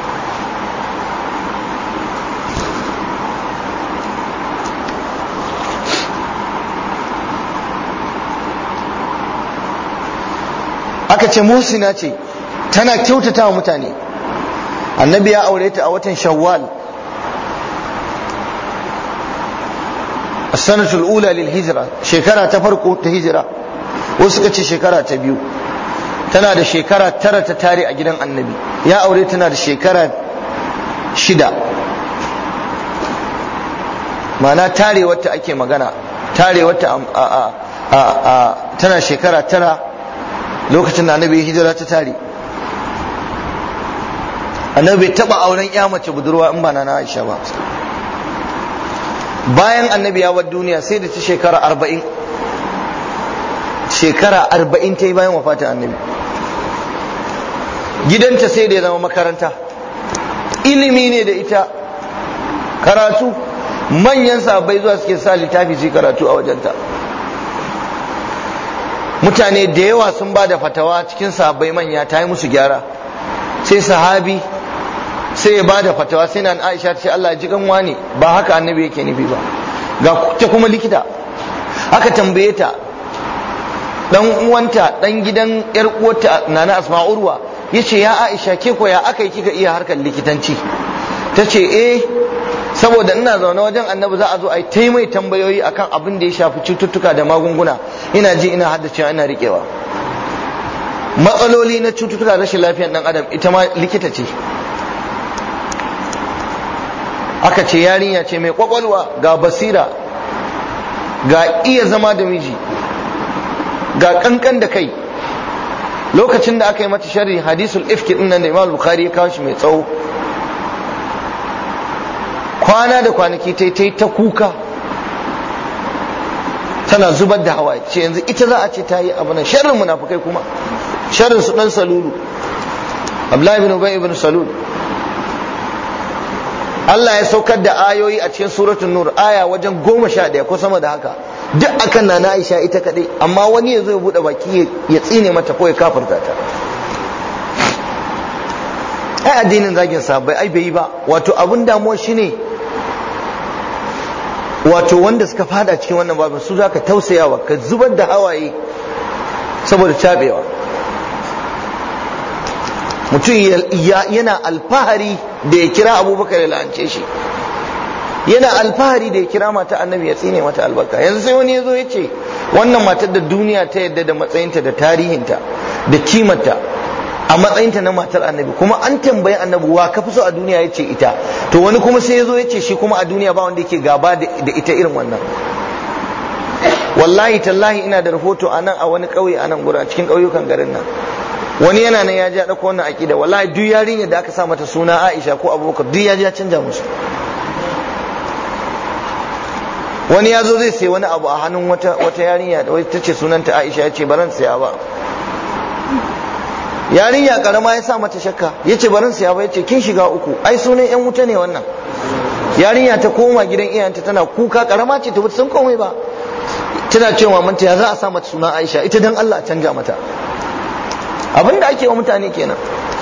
Aka ce musina ce, tana kyautata wa mutane. Annabi ya aure ta a watan Shawwal, as-sanatul ula lil hijra, shekara ta farko ta hijira. Wasu suka ce shekara ta biyu. Tana da shekara 9 ta tare a gidan annabi. Ya aure tana da shekara 6. Ma'ana tarewarta ake magana, tarewarta tana shekara 9 lokacin da annabi ya hijira ta tare. Annabi bai taba auren ya mace budurwa in ba na Aisha ba. Bayan annabi ya bar duniya sai da ta shekara 40. Shekara 40 ta yi bayan wafatin annabi. Gidanta sai da ya zama makaranta, ilimi ne da ita, karatu. Manyan sahabbai zuwa suke sa littafi su karatu a wajenta. Mutane da yawa sun ba da fatawa cikin sahabbai manya, ta yi musu gyara. Sai sahabi sai ya ba da fatawa, sai na Aisha ta ce Allah ji kan wani, ba haka annabi yake nufi ba. Ga ta kuma likita, aka tambaye ta, dan uwanta dan gidan yar uwarta nana Asma Urwa yace ya Aisha ke ko ya aka yi kika iya harkar likitanci? Tace saboda ina zaune wajen annabi za a zo a yi mai tambayoyi akan abin da ya shafi cututtuka da magunguna, ina ji ina haddacewa ina riƙewa. Matsaloli na cututtuka rashin lafiyar dan adam ita ma likita ce. Aka ce yarinya ce mai kwakwalwa, ga basira, ga iya zama da miji, ga kankan da kai. Lokacin da aka yi mata sharri hadisul ifki din nan da Imam Bukhari ya kawo shi mai tsawo, kwana da kwanaki ta kuka, tana zubar da hawaye. Ce yanzu ita za a ce ta yi abu nan. Sharrin munafikai kuma, sharrin su dan Salulu, Abdullahi ibn Ubay ibn Salul. Allah ya saukar da ayoyi a cikin suratul Nur, aya wajen 11 ko sama da haka, duk akan na Aisha ita kadai. Amma wani ya zo ya bude baki ya tsine mata ko ya kafirta ta. Ai addinin zagin sahabbai ai bai yi ba. Wato abun damuwa shine wato wanda suka fada cikin wannan babin su zaka tausayawa, ka zubar da hawaye saboda cabewa. mutum yana alfahari da ya kira Abubakar ya la'ance shi, yana alfahari da ya kira mata annabi ya tsine mata albarka. Yanzu sai wani ya zo ya ce wannan matar da duniya ta yadda da matsayinta da tarihinta da kimarta a matsayinta na matar annabi, kuma an tambayi annabi wa ka fi so a duniya, ya ce ita. To wani kuma sai ya zo ya ce shi kuma a duniya ba wanda yake gaba da ita irin wannan. Wallahi tallahi ina da rahoto a nan a wani ƙauye a nan gurin, a cikin ƙauyukan garin nan, wani yana nan ya ji ɗauko wannan aƙida. Wallahi duk yarinyar da aka sa mata suna Aisha ko Abubakar duk ya ji ya canja musu. Wani ya zo zai sai wani abu a hannun wata yarinya da ta ce sunanta Aisha, ya ce baran saya ba. Yarinya karama ya sa mata shakka, ya ce baran saya ba, ya ce kin shiga uku, ai sunan yan wuta ne wannan. Yarinya ta koma gidan iyayenta tana kuka, karama ce ta sun komai ba, tana cewa mamanta ya za a sa mata suna Aisha, ita dan Allah a canja mata. Abin da ake wa mutane kenan.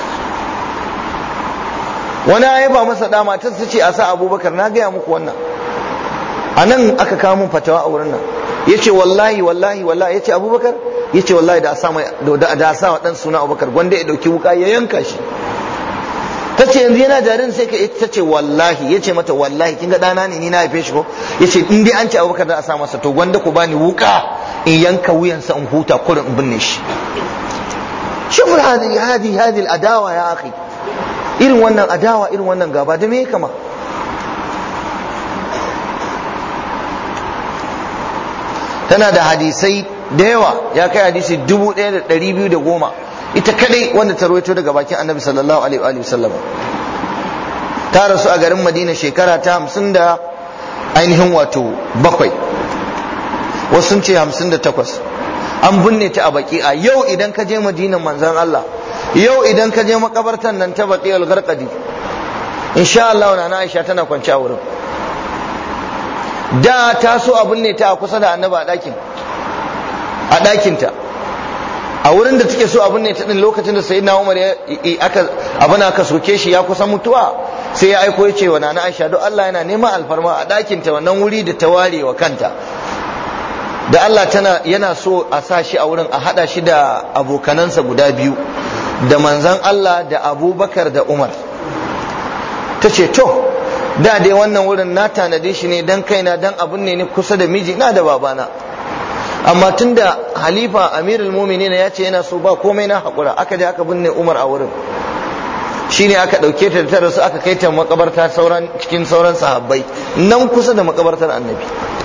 Wani ya ba masa da matar su ce a sa Abubakar, na gaya muku wannan. A nan aka kawo mun fatawa a wurin nan, ya ce wallahi ya ce Abubakar, ya ce wallahi da a sa wa ɗan suna Abubakar gwanda ya ɗauki wuka ya yanka shi. Ta ce yanzu yana jaririn sai ta ce wallahi, ya ce mata wallahi kin ga ɗana ne ni na haife shi ko, ya ce in dai an ce Abubakar da a sa masa to gwanda ku bani wuka in yanka wuyansa in huta kurin in binne shi. Shufur hadi adawa ya akhi, irin wannan adawa, irin wannan gaba da me kama. Tana da hadisai da yawa, ya kai hadisi 1210 ita kadai wanda ta rawaito daga bakin annabi sallallahu alaihi wa sallam. Ta rasu a garin Madina shekara ta 50 da ainihin wato 7, wasu sun ce 58. An binne ta a Baqi'a. Yau idan ka je Madinan manzon Allah, yau idan ka je makabartan nan ta Baqi'ul Gharqadi, insha Allah na Aisha tana kwance a wurin. Da ta so a binne ta a kusa da annabi a ɗakinta, a wurin da take so a binne ta din. Lokacin da sayyidina Umar aka soke shi ya kusa mutuwa, sai ya aiko ya ce wa nana Aisha don Allah yana neman alfarma a ɗakinta, wannan wuri da ta ware wa kanta, da Allah yana so a sa shi a wurin, a hada shi da abokanansa guda biyu, da manzon Allah da Abubakar da Umar. Ta ce to da dai wannan wurin na tanade shi ne dan kaina, dan abun ne kusa da miji na da babana, amma tunda halifa amirul mu'minin ya ce yana so, ba komai na hakura. Aka je aka binne Umar a wurin, shine aka dauke ta da ta rasu, aka kai ta makabarta cikin sauran sahabbai nan kusa da makabartar annabi.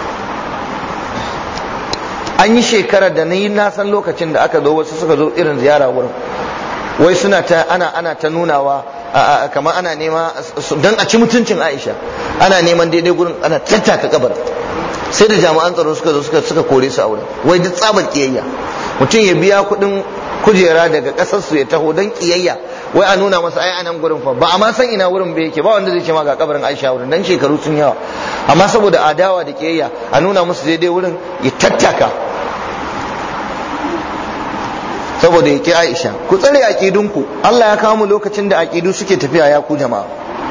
An yi shekarar da na san lokacin da aka zo, wasu suka zo irin ziyara wurin, wai suna ta ana ta nunawa kamar ana nema don a ci mutuncin Aisha, ana neman daidai gurin, ana tattaka kabar. Sai da jami'an tsaro suka zo suka kore su a wurin, wai duk tsabar kiyayya. Mutum ya biya kuɗin kujera daga ƙasar su ya taho don kiyayya, wai a nuna masa ai anan gurin fa ba a ma san ina wurin ba yake, ba wanda zai ce ma ga kabarin Aisha wurin, dan shekaru sun yawa, amma saboda adawa da kiyayya a nuna musu daidai wurin ya tattaka saboda ya ki Aisha. Ku tsare aqidunku, Allah ya kawo mu lokacin da aqidu suke tafiya ya ku jama'a.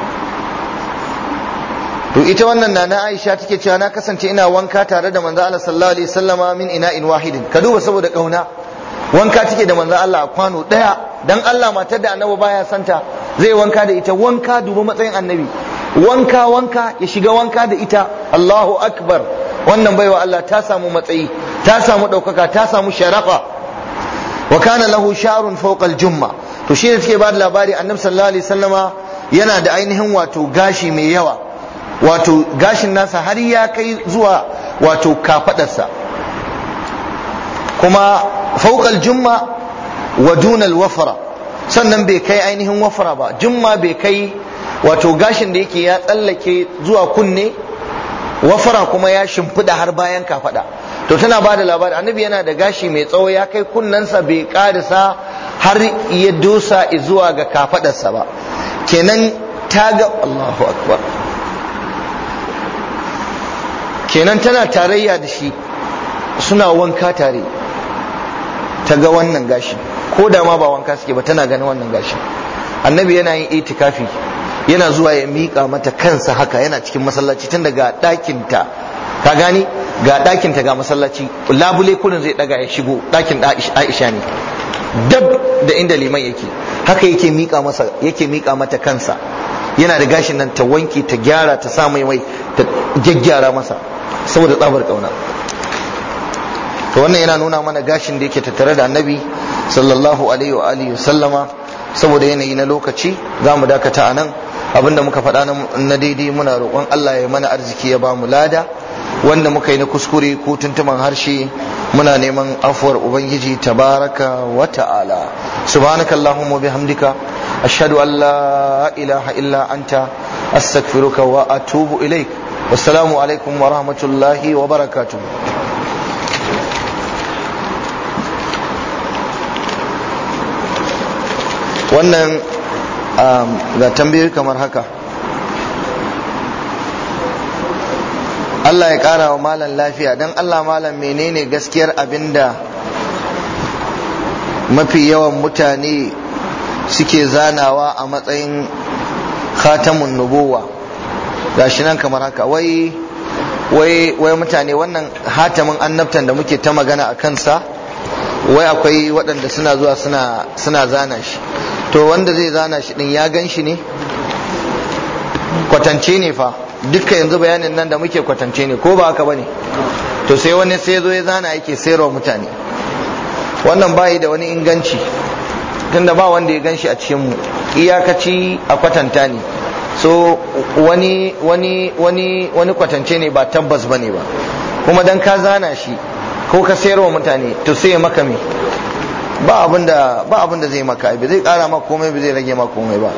To ita wannan nana Aisha take cewa na kasance ina wanka tare da manzo Allah sallallahu alaihi wasallama min ina'in wahidin. Ka duba saboda kauna, wanka take da manzo Allah a kwano daya. Dan Allah matar da annabi baya santa zai wanka da ita, wanka duba matsayin annabi, wanka ya shiga wanka da ita. Allahu akbar. Wannan baiwa Allah ta samu matsayi, ta samu daukaka, ta samu sharafa. Wa kana lahu sha'run fawqa al-jumma. To shine take ba da labari, annabi sallallahu alaihi wasallama yana da ainihin wato gashi mai yawa, wato gashin nasa har ya kai zuwa wato kafadarsa, kuma fawqa al-jumma wa duna al-wafra, sannan bai kai ainihin wafra ba. Jumma bai kai, wato gashin da yake ya tsallake zuwa kunne, wafara kuma ya shimfida har bayan kafada. To tana ba da labari, annabi yana da gashi mai tsawo ya kai kunnensa, bai karisa har ya dosa zuwa ga kafadarsa ba. Kenan ta ga Allahu akbar, kenan tana tarayya da shi, suna wanka tare. Ta ga wannan gashi, ko da ma ba wanka suke ba tana ganin wannan gashi. Annabi yana yin itikafi, yana zuwa ya miƙa mata kansa haka, yana cikin masallaci tun daga ɗakinta ka gani ga ɗakin ta ga masallaci, labule kullun zai daga ya shigo ɗakin Aisha ne dab da inda liman yake, haka yake miƙa mata kansa, yana da gashin nan ta wanke ta gyara ta sa mai ta gyaggyara masa saboda tsabar kauna. to wannan yana nuna mana gashin da yake tattare da annabi sallallahu alaihi wa alihi sallama. saboda yanayi na lokaci za mu dakata a nan. abinda muka faɗa na daidai muna roƙon Allah ya mana arziki ya ba mu lada, wanda muka yi na kuskure ko tuntuman harshe muna neman afuwar ubangiji tabaraka wa ta'ala. subhanakallahumma bihamdika ashhadu an la ilaha illa anta astaghfiruka wa atubu ilaik. wassalamu alaikum wa rahmatullahi wa barakatuh. wannan ga tambayoyi kamar haka. Allah ya ƙara wa malam lafiya, don Allah malam menene gaskiyar abinda mafi yawan mutane suke zanawa a matsayin khatamun nubuwa? Gashi nan kamar haka, wai mutane wannan hatamin annabtan da muke ta magana a kansa, wai akwai waɗanda suna zuwa suna zana shi. To wanda zai zana shi din ya gan shi ne? Kwatance ne fa, dukkan yanzu bayanin nan da muke kwatance ne, ko ba haka bane? To sai wani sai zo ya zana yake sayarwa mutane, wannan bayi da wani inganci, tunda ba wanda ya gan shi a cikin mu, iyakaci a kwatanta ne. So wani kwatance ne, ba tabbas bane ba. kuma dan ka zana shi ko ka sayarwa mutane to sai ya maka me? ba abin da zai maka, ba zai kara maka komai, ba zai rage maka komai ba.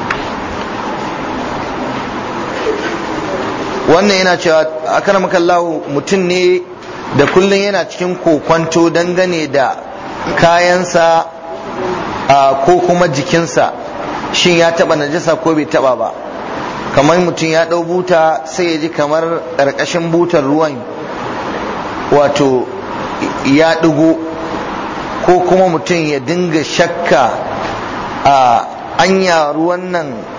wannan yana cewa akramaka Allah, mutum ne da kullun yana cikin kokwanto dangane da kayansa ko kuma jikinsa, shin ya taba najasa ko bai taba ba. kamar mutum ya dau buta sai ya ji kamar ƙarƙashin butar ruwan wato ya ɗigo, ko kuma mutum ya dinga shakka a anya ruwan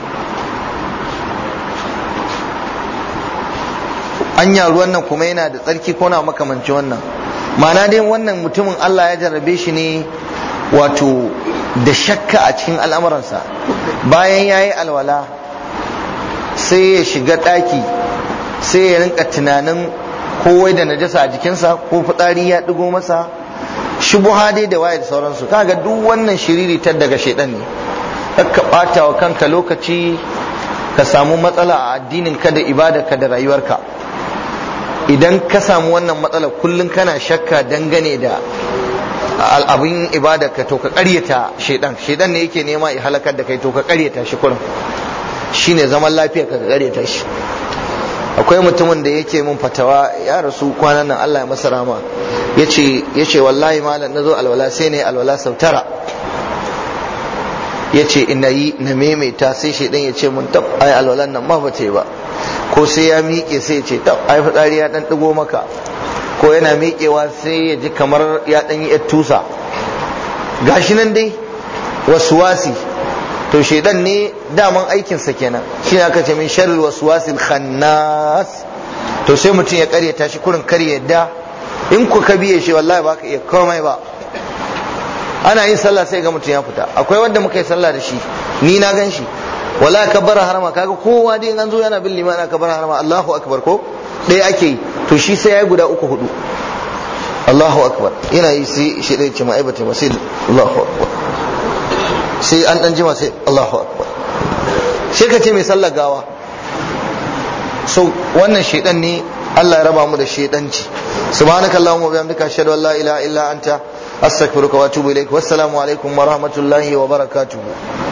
nan kuma yana da tsarki ko na makamanci wannan. ma'ana dai wannan mutumin Allah ya jarrabe shi ne wato da shakka a cikin al'amuransa. bayan ya yi alwala sai ya shiga ɗaki sai ya rinka tunanin kowai da najasa a jikinsa ko fitsari ya ɗigo masa, shubuha dai da waye da sauransu. kaga duk wannan shiriritar daga shaidan ne. ka ɓata wa kanka lokaci ka samu matsala a addinin ka da ibada ka da rayuwarka. idan ka samu wannan matsala kullum kana shakka dangane da abin ibada ka, to ka ƙaryata shaidan ne yake nema ya halakar da kai, to ka ƙaryata shi kullum, shine zaman lafiya ka ƙaryata shi. akwai mutumin da yake min fatawa, ya rasu kwanan nan, Allah ya masa rama, yace wallahi malam nazo alwala sai ne alwala sau 9, yace ina yi na maimaita sai shaidan ya ce mun tab ai alwalan nan ma ba ta yi ba, ko sai ya miƙe sai ya ce tab ai fitsari ya dan digo maka, ko yana miƙewa sai ya ji kamar ya dan yi tusa, gashi nan dai waswasi. to shaidan ne daman aikinsa kenan, shi ne aka ce min sharril waswasil khannas. to sai mutum ya karyata shi kurin kar yadda, in ku ka biye shi wallahi ba ka iya komai ba. ana yin sallah sai ga mutum ya fita. akwai wanda muka yi sallah da shi, ni na gan shi wallahi kabbara harama, kaga kowa dai an zo yana bin liman ana kabbara harama Allahu akbar ko ɗaya ake yi, to shi sai yayi guda 3-4 Allahu akbar yana yi, sai shi dai ce ma ai bata ba, sai Allahu akbar, sai an dan jima sai Allahu akbar, sai ka ce mai sallar gawa. so wannan shedan ne, Allah ya raba mu da shedanci. subhanakallahumma wa bihamdika ashhadu an la ilaha illa anta astaghfiruka wa atubu ilaik. wassalamu alaikum wa rahmatullahi wa barakatuh.